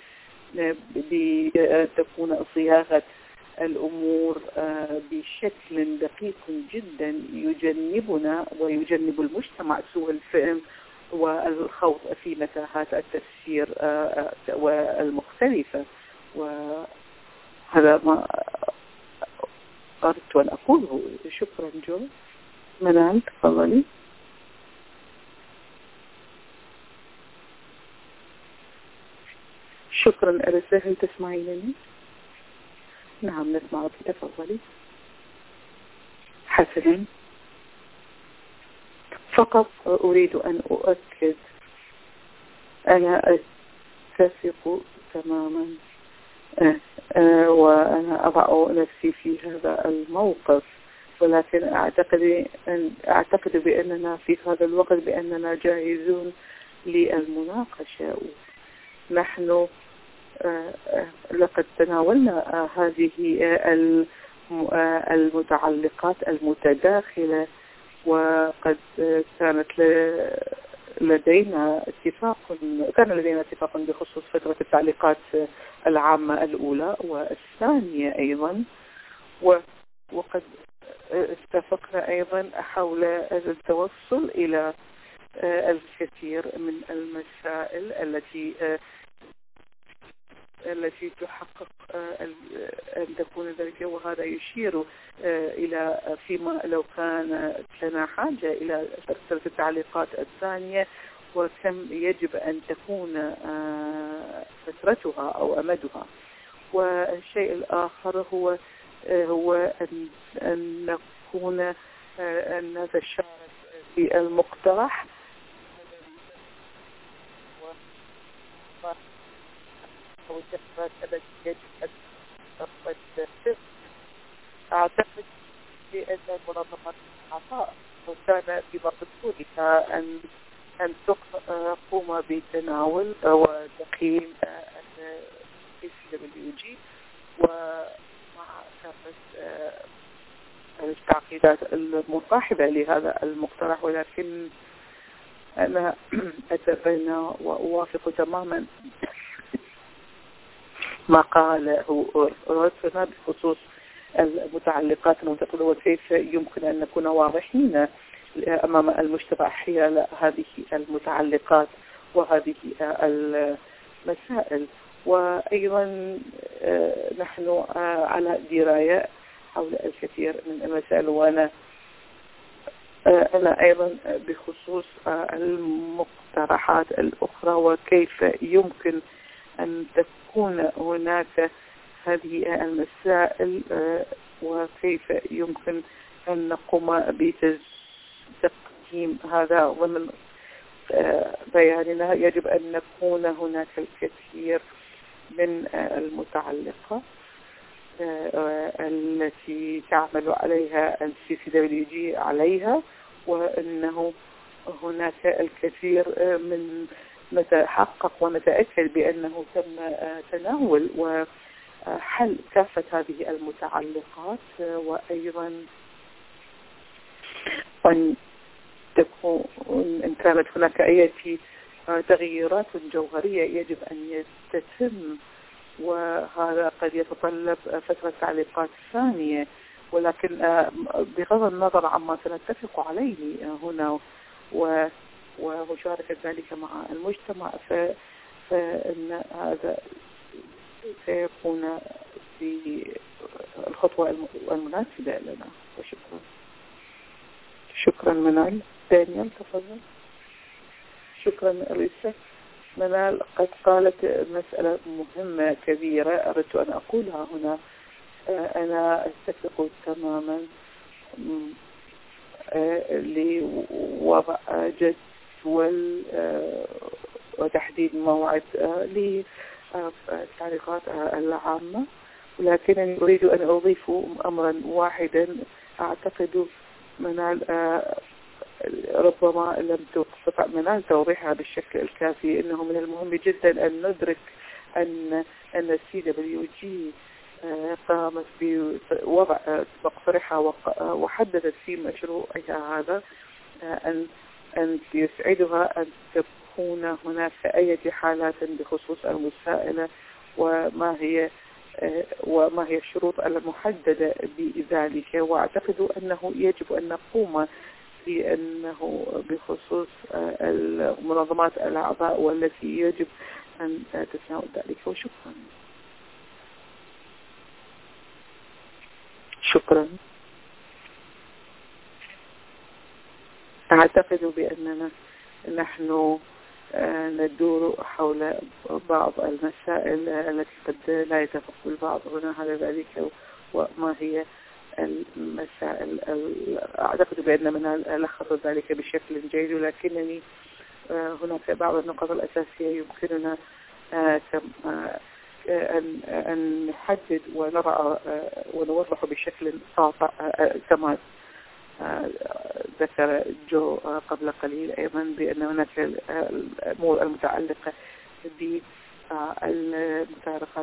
بتكون صياغة الأمور بشكل دقيق جدا يجنبنا ويجنب المجتمع سوء الفهم والخوض في متاهات التفسير والمختلفة. وهذا ما أردت أن أقوله. شكرا جو. منال تفضلي. شكرا أرسل. هل تسمعينني؟ نعم نسمعك، تفضلي. حسنا، فقط أريد أن أؤكد أنا أتفق تماما وأنا أضع نفسي في هذا الموقف، ولكن أعتقد بأننا في هذا الوقت بأننا جاهزون للمناقشة. نحن لقد تناولنا هذه المتعلقات المتداخلة، وقد كان لدينا اتفاق بخصوص فترة التعليقات العامة الأولى والثانية أيضا، وقد اتفقنا أيضا حول التوصل إلى الكثير من المسائل التي تحقق أن تكون ذلك. وهذا يشير إلى فيما لو كان لنا حاجة إلى فترة التعليقات الثانية وكم يجب أن تكون فترتها أو أمدها. والشيء الآخر هو أن نكون الناس شارك في المقترح والجهات التي يجب أن تتخذ. أعتقد بأن منظمة الأعضاء كان في مقدورها أن تقوم بتناول وتقييم الCWG ومع كافة التعقيدات المصاحبة لهذا المقترح، ولكن أنا أتبنى وأوافق تماما ما قاله روتنا بخصوص المتعلقات المنتقدة وكيف يمكن أن نكون واضحين أمام المجتمع حيال هذه المتعلقات وهذه المسائل. وأيضا نحن على دراية حول الكثير من المسائل، وأنا أيضا بخصوص المقترحات الأخرى وكيف يمكن أن تكون هناك هذه المسائل وكيف يمكن أن نقوم بتقديم هذا. ومن بياننا يجب أن نكون هناك الكثير من المتعلقة التي تعمل عليها الCCWG عليها، وأنه هناك الكثير من نتحقق ونتأكد بأنه تم تناول وحل كافة هذه المتعلقات، وأيضا أن تكون إن كانت هناك أي تغييرات جوهرية يجب أن تتم، وهذا قد يتطلب فترة تعليقات ثانية، ولكن بغض النظر عما سنتفق عليه هنا ومشاركة ذلك مع المجتمع فإن هذا سيكون في الخطوة المناسبة لنا. وشكرا. شكرا منال. دانيال تفضل. شكرا أليسا. منال قد قالت مسألة مهمة كبيرة أردت أن أقولها هنا. أنا أتفق تماما لوضع جدول وتحديد موعد للتعليقات العامة، ولكنني أريد أن أضيف أمرا واحدا أعتقد منال ربما لم تستطع منال توضيحها بالشكل الكافي. إنه من المهم جدا أن ندرك أن الCWG قامت بوضع مقترحها وحددت في مشروعها هذا أن يسعدها أن تكون هناك أي حالات بخصوص المسائلة وما هي الشروط المحددة بذلك. وأعتقد أنه يجب أن نقوم بأنه بخصوص المنظمات الأعضاء والتي يجب أن تتناول ذلك. وشكرا. شكرا. أعتقد بأننا نحن ندور حول بعض المسائل التي قد لا يتفق البعض هنا على ذلك وما هي المسائل. أعتقد بأن من لخص ذلك بشكل جيد، ولكنني هناك بعض النقاط الأساسية يمكننا أن نحدد ونضع ونوضح بشكل ساطع كما ذكر جو قبل قليل أيضا بأن هناك الأمور المتعلقة بالمتعلقات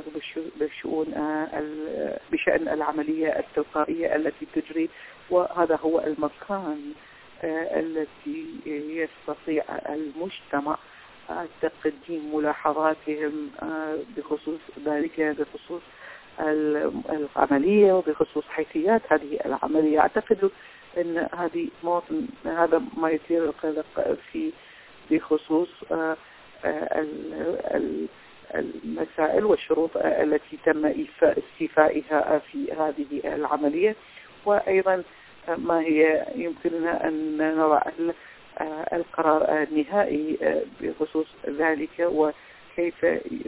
بشأن العملية التلقائية التي تجري، وهذا هو المكان الذي يستطيع المجتمع تقديم ملاحظاتهم بخصوص ذلك، بخصوص العملية وبخصوص حيثيات هذه العملية. أعتقد أن هذا ما يثير القلق بخصوص المسائل والشروط التي تم استيفائها في هذه العملية، وأيضا ما هي يمكننا أن نضع القرار النهائي بخصوص ذلك، وكيف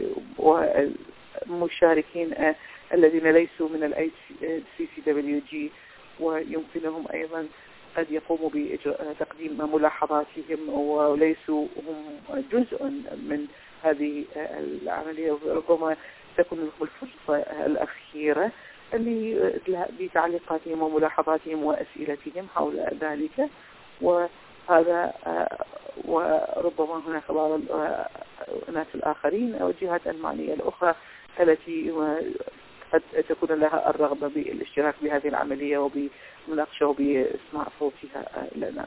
والمشاركين الذين ليسوا من الCCWG ويمكنهم أيضا قد يقوموا بتقديم ملاحظاتهم وليسوا هم جزء من هذه العملية، ربما تكون لهم الفرصة الأخيرة بتعليقاتهم وملاحظاتهم وأسئلتهم حول ذلك. وهذا وربما هناك بعض الناس الآخرين أو الجهات المعنية الأخرى التي قد تكون لها الرغبة بالاشتراك بهذه العملية وبمناقشة وبإسماع صوتها لنا.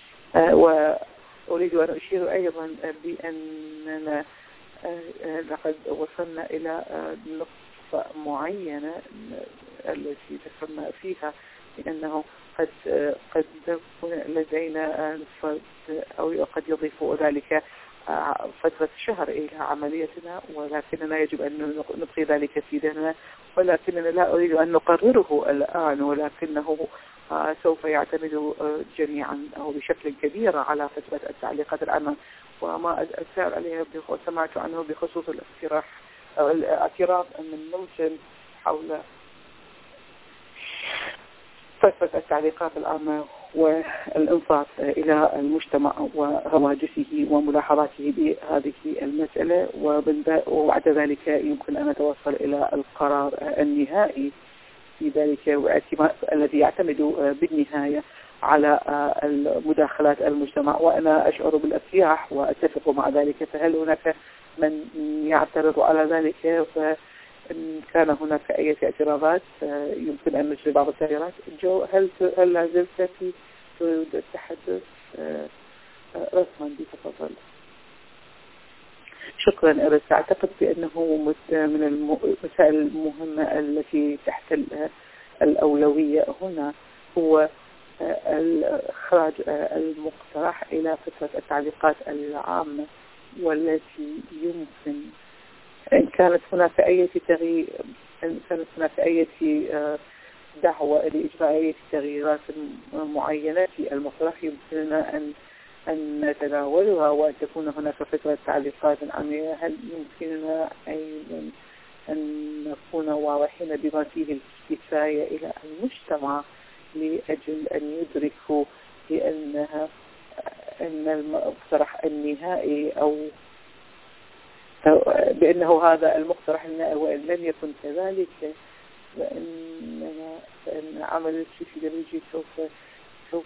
وأريد أن أشير أيضا بأننا لقد وصلنا إلى نقطة معينة التي ذكرنا فيها بأنه قد تكون لدينا أو قد يضيف ذلك فترة شهر إلى عمليتنا، ولكننا يجب أن نبقي ذلك في ذهننا، ولكننا لا أريد أن نقرره الآن، ولكنه سوف يعتمد جميعا أو بشكل كبير على فترة التعليقات العامة وما أسأل عليها وسمعت عنه بخصوص الاقتراح أو الاعتراض من ممكن حول فترة التعليقات العامة والإنصات إلى المجتمع وهواجسه وملاحظاته بهذه المسألة، وبعد ذلك يمكن أن نتوصل إلى القرار النهائي في ذلك الذي يعتمد بالنهاية على المداخلات المجتمع. وأنا أشعر بالارتياح وأتفق مع ذلك. فهل هناك من يعترض على ذلك؟ إن كان هناك أي اعتراضات يمكن أن نجري بعض التغييرات. جو، هل لا زلت تريد التحدث؟ رسما بتفضل. شكرا إرس. أعتقد بأنه من المسائل المهمة التي تحت الأولوية هنا هو إخراج المقترح إلى فترة التعليقات العامة، والتي يمكن إن كانت هناك أي تغيير، إن كانت هناك أي دعوة لإجراء أي تغييرات معينة في المقترح يمكننا أن نتناولها وأن تكون هناك فترة تعليقات عامة. هل يمكننا أيضا أن نكون واضحين بما فيه الكفاية إلى المجتمع لأجل أن يدركوا أن المقترح النهائي أو بأنه هذا المقترح النهائي، وإن لم يكن كذلك فإن عمل السيسي سوف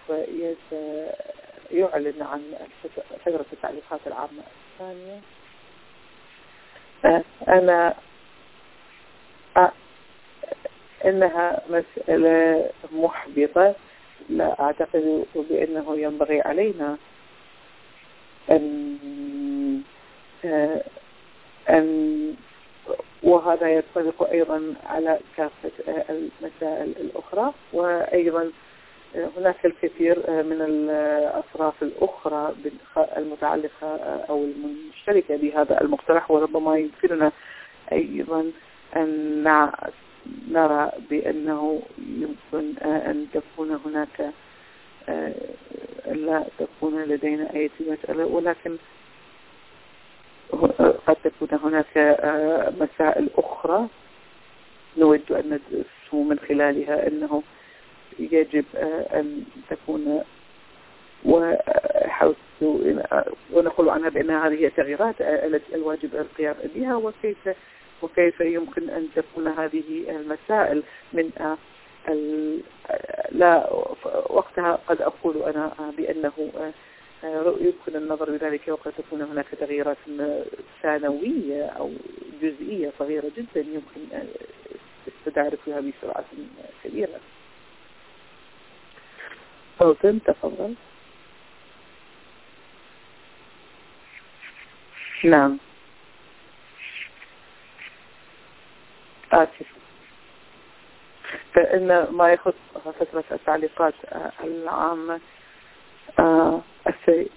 يعلن عن فترة التعليقات العامة الثانية. أنا إنها مسألة محبطة. لا أعتقد بأنه ينبغي علينا أن وهذا ينطبق أيضا على كافة المسائل الأخرى. وأيضا هناك الكثير من الأطراف الأخرى المتعلقة أو المشتركة بهذا المقترح، وربما يمكننا أيضا أن نرى بأنه يمكن أن تكون هناك لا تكون لدينا أي مسألة، ولكن قد تكون هناك مسائل أخرى نود أن ندرس من خلالها أنه يجب أن تكون ونقول عنها بأن هذه هي التغييرات التي الواجب القيام بها، وكيف يمكن أن تكون هذه المسائل من لا وقتها قد أقول أنا بأنه يمكن النظر بذلك وقد تكون هناك تغييرات ثانوية أو جزئية صغيرة جدا يمكن استداركها بسرعة كبيرة. فوزن تفضل. نعم آسف. فإن ما يخص فترة التعليقات العامة السريع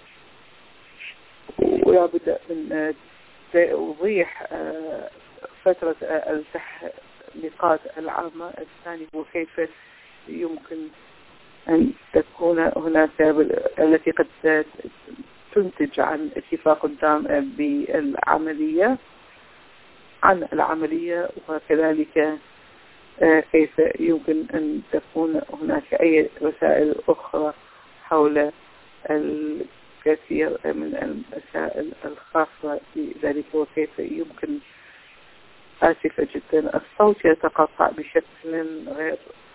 ولابد من توضيح فترة التعليقات العامة الثانية وكيف يمكن أن تكون هناك التي قد تنتج عن اتفاق تام بالعملية عن العملية، وكذلك كيف يمكن أن تكون هناك أي رسائل أخرى حول الكثير من المسائل الخاصة بذلك، وكيف يمكن. آسفة جدا، الصوت يتقطع بشكل غير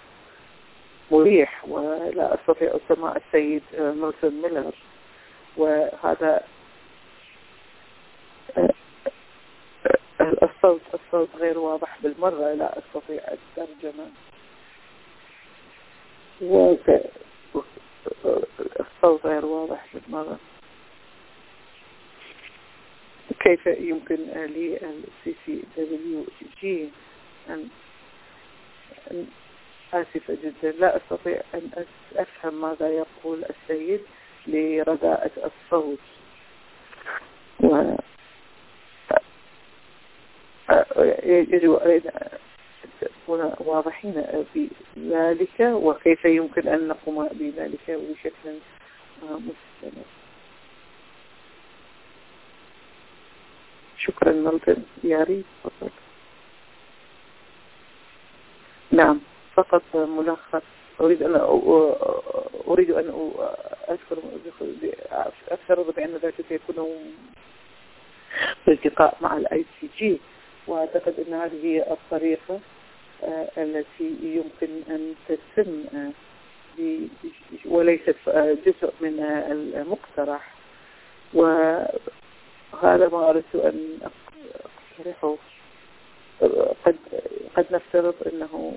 مريح ولا أستطيع سماع السيد نيلسون ميلر، وهذا الصوت غير واضح بالمرة، لا أستطيع الترجمة، الصوت غير واضح بالمرة. كيف يمكن للCCWG أن آسفة جدا، لا أستطيع أن أفهم ماذا يقول السيد لرداءة الصوت، يجب أن نكون واضحين بذلك، وكيف يمكن أن نقوم بذلك بشكل مستمر. شكرا ملتن ياري. فقط نعم، فقط ملخص. أريد أن أفترض بأن ذلك سيكون بالتقاء مع الICG، وأعتقد أن هذه هي الطريقة التي يمكن أن تتم وليست جزء من المقترح، وهذا ما أردت أن أقترحه. قد نفترض أن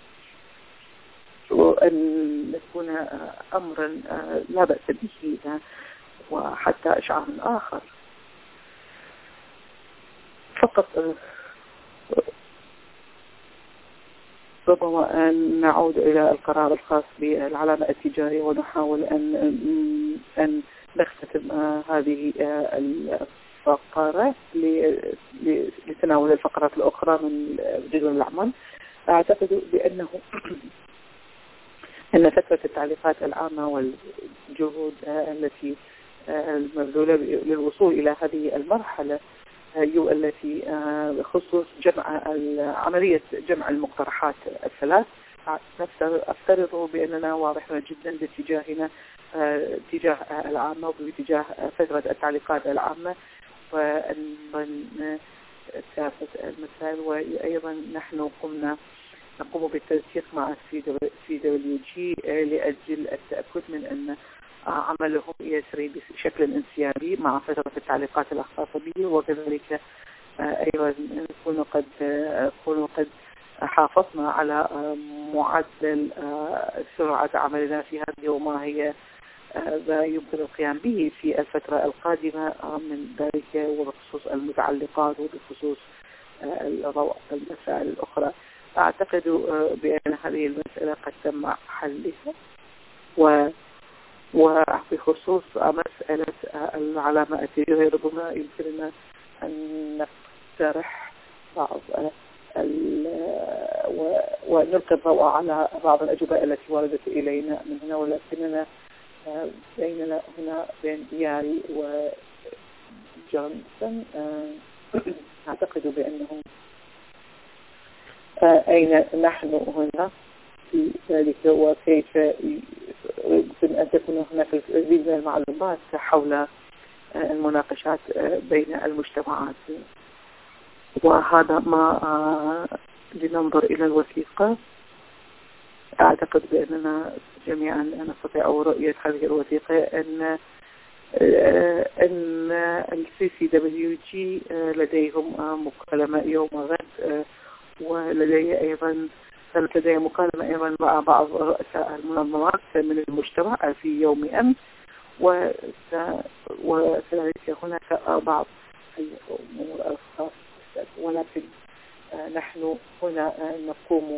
يكون أمرا لا بأس به، وحتى إشعار آخر. فقط ربما أن نعود إلى القرار الخاص بالعلامة التجارية، ونحاول أن نختتم هذه الفقرات لتناول الفقرات الأخرى من جدول الأعمال. أعتقد بأنه أن فترة التعليقات العامة والجهود التي المبذولة للوصول إلى هذه المرحلة التي بخصوص عملية جمع المقترحات الثلاث، أفترض بأننا واضحون جدا باتجاهنا تجاه العامة وباتجاه فترة التعليقات العامة وأن كافة المسائل. وأيضا نحن نقوم بالتنسيق مع CWG لأجل التأكد من أن عملهم يسري بشكل انسيابي مع فترة التعليقات الخاصة به، وكذلك أيضا نكون قد حافظنا على معدل سرعة عملنا في هذه، وما هي ما يمكن القيام به في الفترة القادمة من ذلك، وبخصوص المتعلقات وبخصوص المسائل الأخرى. أعتقد بأن هذه المسألة قد تم حلها، وبخصوص مسألة العلامة التجارية ربما يمكننا أن نقترح بعض ونلقي الضوء على بعض الأجوبة التي وردت إلينا من هنا، ولكننا بيننا هنا بين ياري وجونسون أعتقد بأنهم أين نحن هنا في ذلك، وكيف يمكن أن تكون هناك العديد من المعلومات حول المناقشات بين المجتمعات. وهذا ما لننظر إلى الوثيقة. أعتقد بأننا جميعا نستطيع رؤية هذه الوثيقة أن الCCWG لديهم مكالمة يوم غد، ولدي أيضا كانت لدي مكالمة أيضا مع بعض رؤساء المنظمات من المجتمع في يوم أمس، وكذلك هناك بعض الأمور الخاصة، ولكن نحن هنا نقوم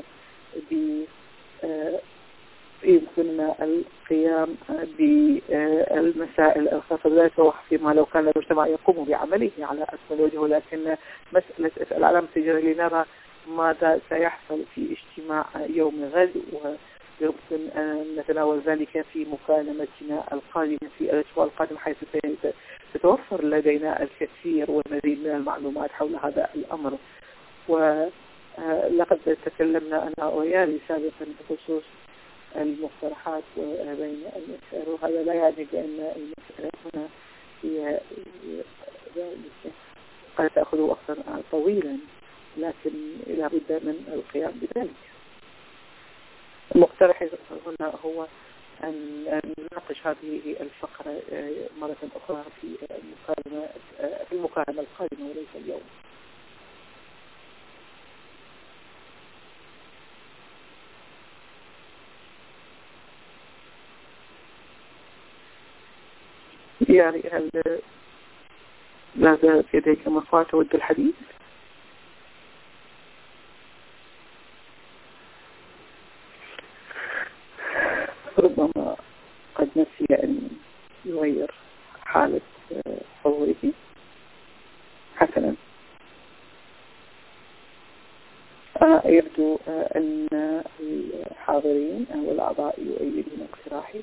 يمكننا القيام بالمسائل الخاصة بذلك، فيما لو كان المجتمع يقوم بعمله على أكمل وجه، ولكن مسألة العلامة التجارية لنرى ماذا سيحصل في اجتماع يوم غد، ويمكن أن نتناول ذلك في مكالمتنا القادمة في الأسبوع القادم، حيث ستتوفر لدينا الكثير والمزيد من المعلومات حول هذا الأمر. لقد تكلمنا أنا وياي سابقا بخصوص المقترحات بين المسألة، وهذا لا يعني بأن المسألة هنا هي قد تأخذ وقتا طويلا، لكن لا بد من القيام بذلك. المقترح هنا هو أن نناقش هذه الفقرة مرة أخرى في المكالمة القادمة وليس اليوم. يعني هل لا زالت لديك مقاطع تود الحديث؟ ربما قد نسي أن يغير حالة صوره. حسنا، يبدو أن الحاضرين أو الأعضاء يؤيدون اقتراحي.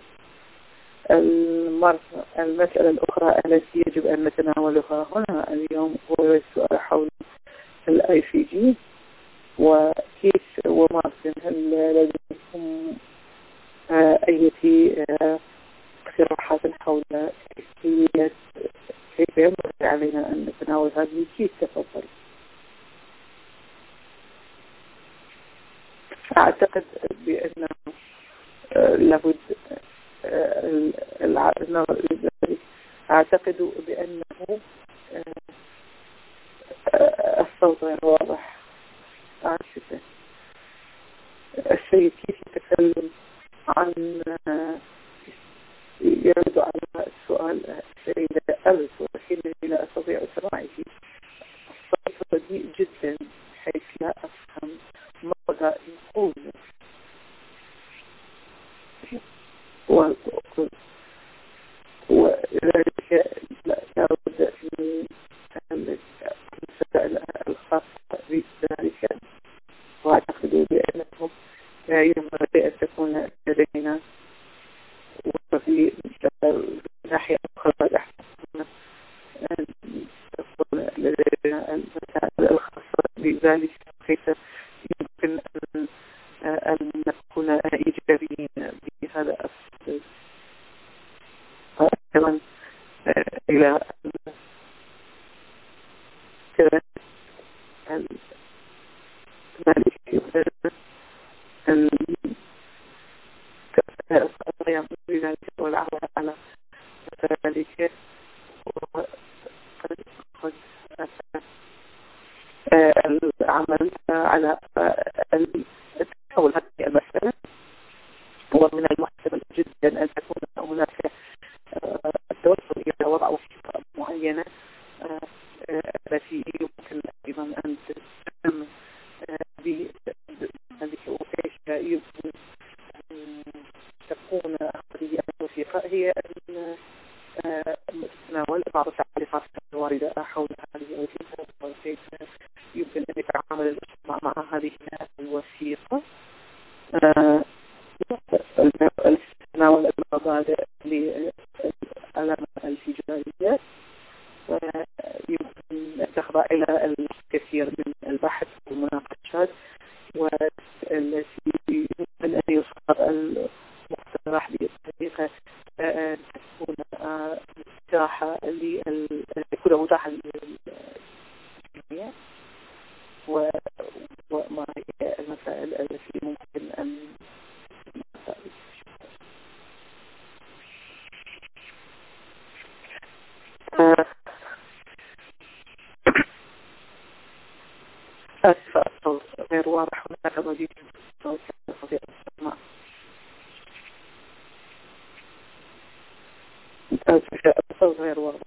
المسألة الأخرى التي يجب أن نتناولها هنا اليوم هو السؤال حول ICG وكيس ومارتن. هل لديكم أي اقتراحات حول كيف ينبغي علينا أن نتناول هذه الكيس؟ تفضل. أعتقد بأن لابد النظر إلى ذلك. أعتقد بأنه الصوت غير واضح. آسفة. السيد كيف يتكلم عن يرد على السؤال السيدة ألف، وحينئذ لا أستطيع سماعه. الصوت رديء جدا حيث لا أفهم ماذا يقول، وذلك لا بد من المسائل الخاصة بذلك. وأعتقد بأنهم ينبغي أن تكون لدينا وفي ناحية أخرى أن تكون لدينا المسائل الخاصة بذلك، كيف يمكن أن نكون إيجابيين بهذا الصدد. أيضا إلى ذلك القيام بذلك والعمل على ذلك، وقد العمل على تحول هذه المسألة. ومن المحتمل جدا أن تكون هناك التوصل إلى وضع وثيقة معينة التي يمكن أيضا أن تتم بهذه، وكيف يمكن أن تكون هذه الوثيقة هي أن تتناول بعض التعليقات الواردة حول هذه الوثيقة، وكيف يمكن أن يتعامل المجتمع مع هذه الوثيقة. تناول المبادئ للعلامة التجارية، ويمكن أن تخضع إلى الكثير من البحث والمناقشات، والتي يمكن أن يصدر المقترح بطريقة أن تكون متاحة للجميع. وما هي المسائل التي ممكن أن أسفة الصوت غير واضح، هناك ضجيج في الصوت لا أستطيع السماع. أسفة الصوت غير واضح.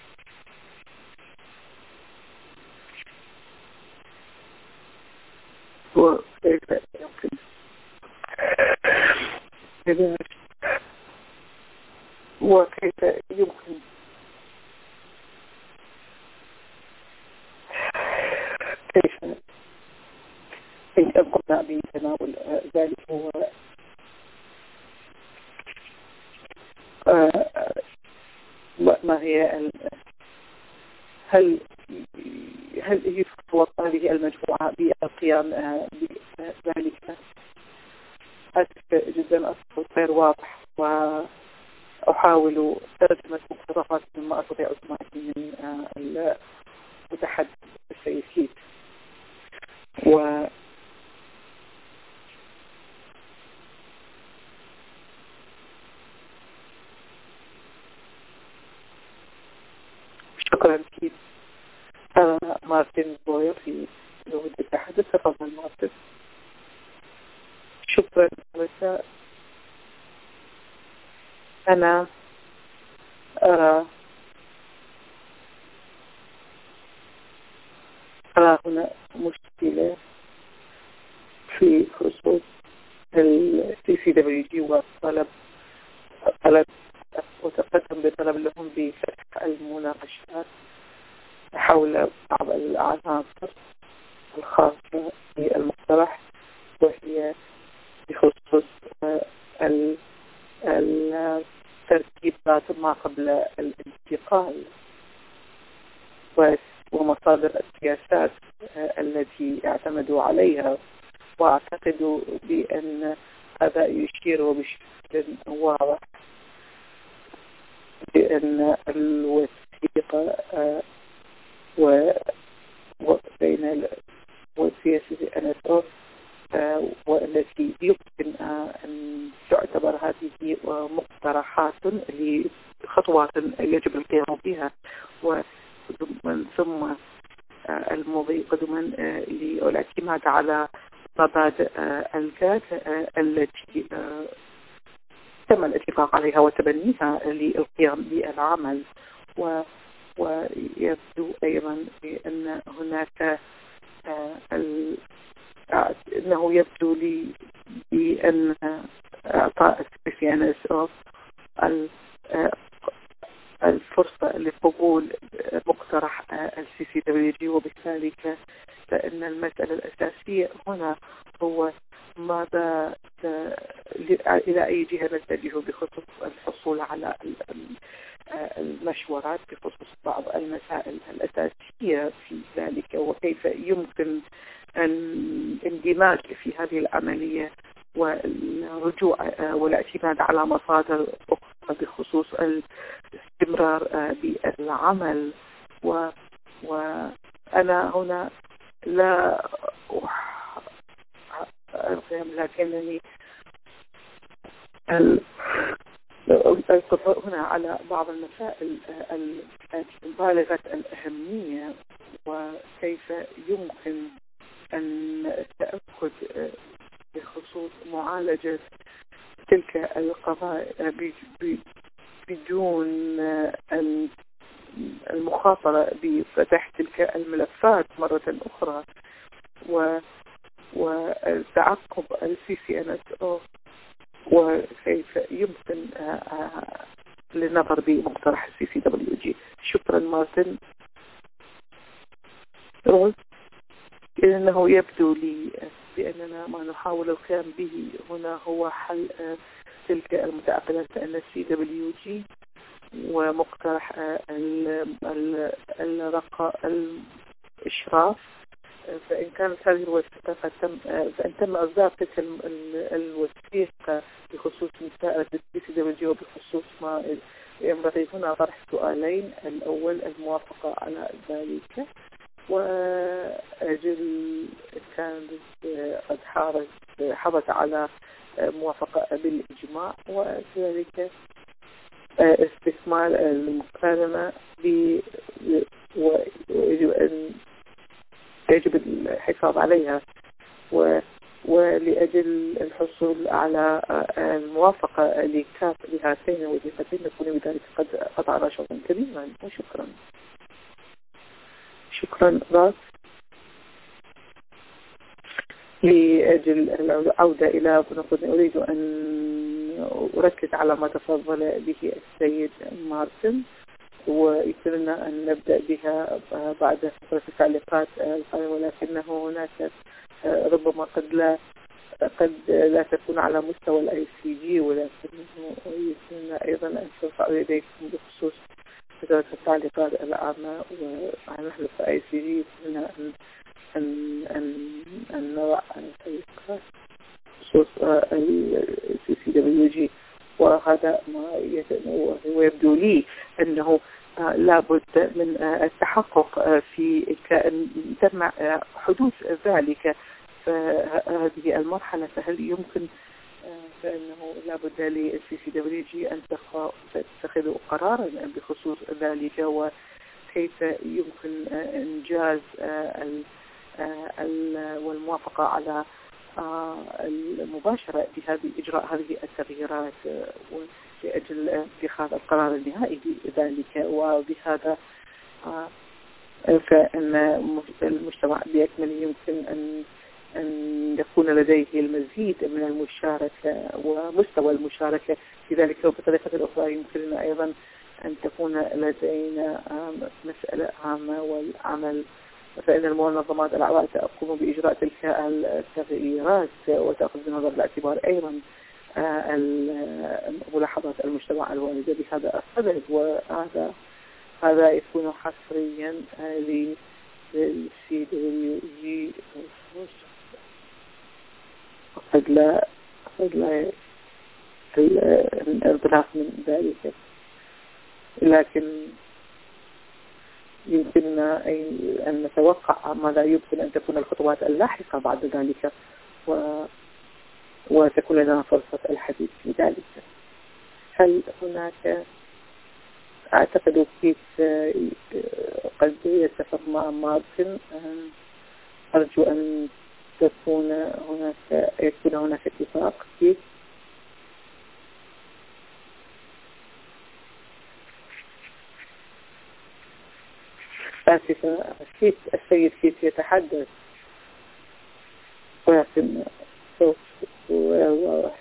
وكيف يمكن وكيف يمكن كيف إن قمنا بتناول ذلك هو ما هي هل خطوات هذه المجموعة بالقيام بذلك. أسف جدا، الصوت غير واضح وأحاول ترجمة مقتطفات مما أستطيع سماعه من المتحدث السيد كيت. شكرا كيت. مارتن بوير في لغة التحدث. تفضل مارتن. شكرا. أنا أرى هنا مشكلة في خصوص CCWG وطلب وتقدم بطلب لهم بفتح المناقشات حول بعض العناصر الخاصة بالمقترح، وهي بخصوص الترتيبات ما قبل الانتقال ومصادر السياسات التي اعتمدوا عليها. وأعتقد بأن هذا يشير بشكل واضح بأن الوثيقة وبين وسياسة NSO والتي يمكن أن تعتبر هذه مقترحات لخطوات يجب القيام بها، ومن ثم المضي قدما للاعتماد على مبادئ الجات التي تم الاتفاق عليها وتبنيها للقيام بالعمل. ويبدو أيضا بأن هناك أنه يبدو لي بأن إعطاء CNSO الفرصة لقبول مقترح CCWG، وبالتالي فإن المسألة الأساسية هنا هو ماذا إلى أي جهة نتجه بخصوص الحصول على المشورات بخصوص بعض المسائل الأساسية في ذلك، وكيف يمكن الاندماج في هذه العملية والرجوع والاعتماد على مصادر أخرى بخصوص الاستمرار بالعمل. وأنا هنا لا لكنني القضاء هنا على بعض المسائل بالغة الأهمية، وكيف يمكن أن التأكد بخصوص معالجة تلك القضايا بدون المخاطرة بفتح تلك الملفات مرة أخرى، وتعقب CCNSO، وكيف يمكن للنظر بمقترح CCWG. شكرا مارتن. روز، إنه يبدو لي بأننا ما نحاول القيام به هنا هو حل تلك المتعقدات أن CWG ومقترح الإشراف. فإن كانت هذه الوثيقة فإن تم إصدار تلك الوثيقة بخصوص مساءلة CCWG وبخصوص ما ينبغي هنا طرح سؤالين: الأول الموافقة على ذلك، وأجل كانت قد حرص على موافقة بالإجماع، وكذلك استكمال المقارنة يجب الحفاظ عليها، ولأجل الحصول على الموافقة لهاتين الوظيفتين نكون بذلك قد قطعنا شوطا كبيرا. وشكرا. شكرا راس. لأجل العودة إلى نقطة، أريد أن أركز على ما تفضل به السيد مارتن، ويمكننا أن نبدأ بها بعد فترة التعليقات القادمة، ولكنه هناك ربما قد لا تكون على مستوى الICG، ولكنه يمكننا أيضا أن ترفع يديكم بخصوص كذلك التعليقات العامة. ونحن في ICG قلنا أن نضع طريقة بخصوص CCWG، وهذا ما ويبدو لي أنه لابد من التحقق في تم حدوث ذلك فهذه المرحلة. فهل يمكن فإنه لابد للCCWG أن تتخذ قرارا بخصوص ذلك، وكيف يمكن إنجاز والموافقة على المباشرة بهذه إجراء هذه التغييرات لأجل اتخاذ القرار النهائي بذلك. وبهذا فإن المجتمع بأكمله يمكن أن يكون لديه المزيد من المشاركة ومستوى المشاركة في ذلك. وبطريقة أخرى يمكننا أيضا أن تكون لدينا مسألة عامة والعمل، فإن المنظمات الأعضاء تقوم بإجراء تلك التغييرات وتأخذ بنظر الاعتبار أيضا ملاحظات المجتمع الواردة بهذا الصدد. وهذا يكون حصريا للCWG، قد لا الانطلاق من ذلك، لكن يمكننا أن نتوقع ماذا يمكن أن تكون الخطوات اللاحقة بعد ذلك، وتكون لنا فرصة الحديث في ذلك. هل هناك أعتقد كيف قد يتفق مع مارتن؟ أرجو أن يكون هناك اتفاق كيف. آسفة، السيد كيف يتحدث ولكن صوت واضح.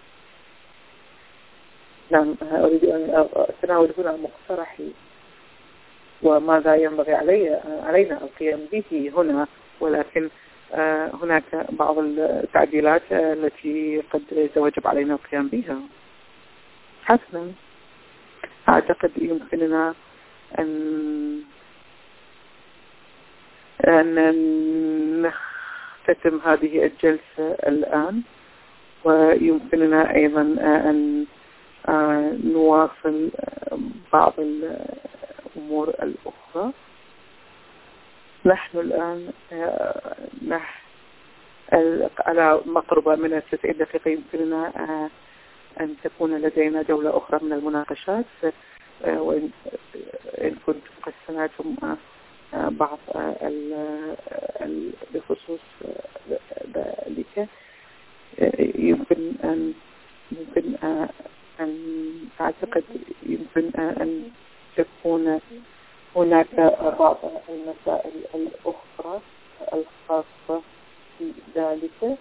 نعم، أريد أن أتناول هنا مقترحي وماذا ينبغي علينا القيام به هنا، ولكن هناك بعض التعديلات التي قد يتوجب علينا القيام بها. حسنا، أعتقد يمكننا أن نختتم هذه الجلسة الآن، ويمكننا أيضا أن نواصل بعض الأمور الأخرى. نحن الآن على مقربة من 90 دقيقة. يمكننا أن تكون لدينا جولة أخرى من المناقشات، وإن كنتم قد سمعتم بعض بخصوص ذلك. يمكن أن أعتقد يمكن أن تكون هناك بعض المسائل الأخرى الخاصة بذلك،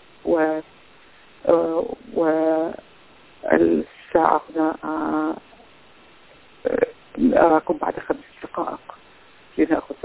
والساعة هنا أراكم بعد 5 دقائق لنأخذ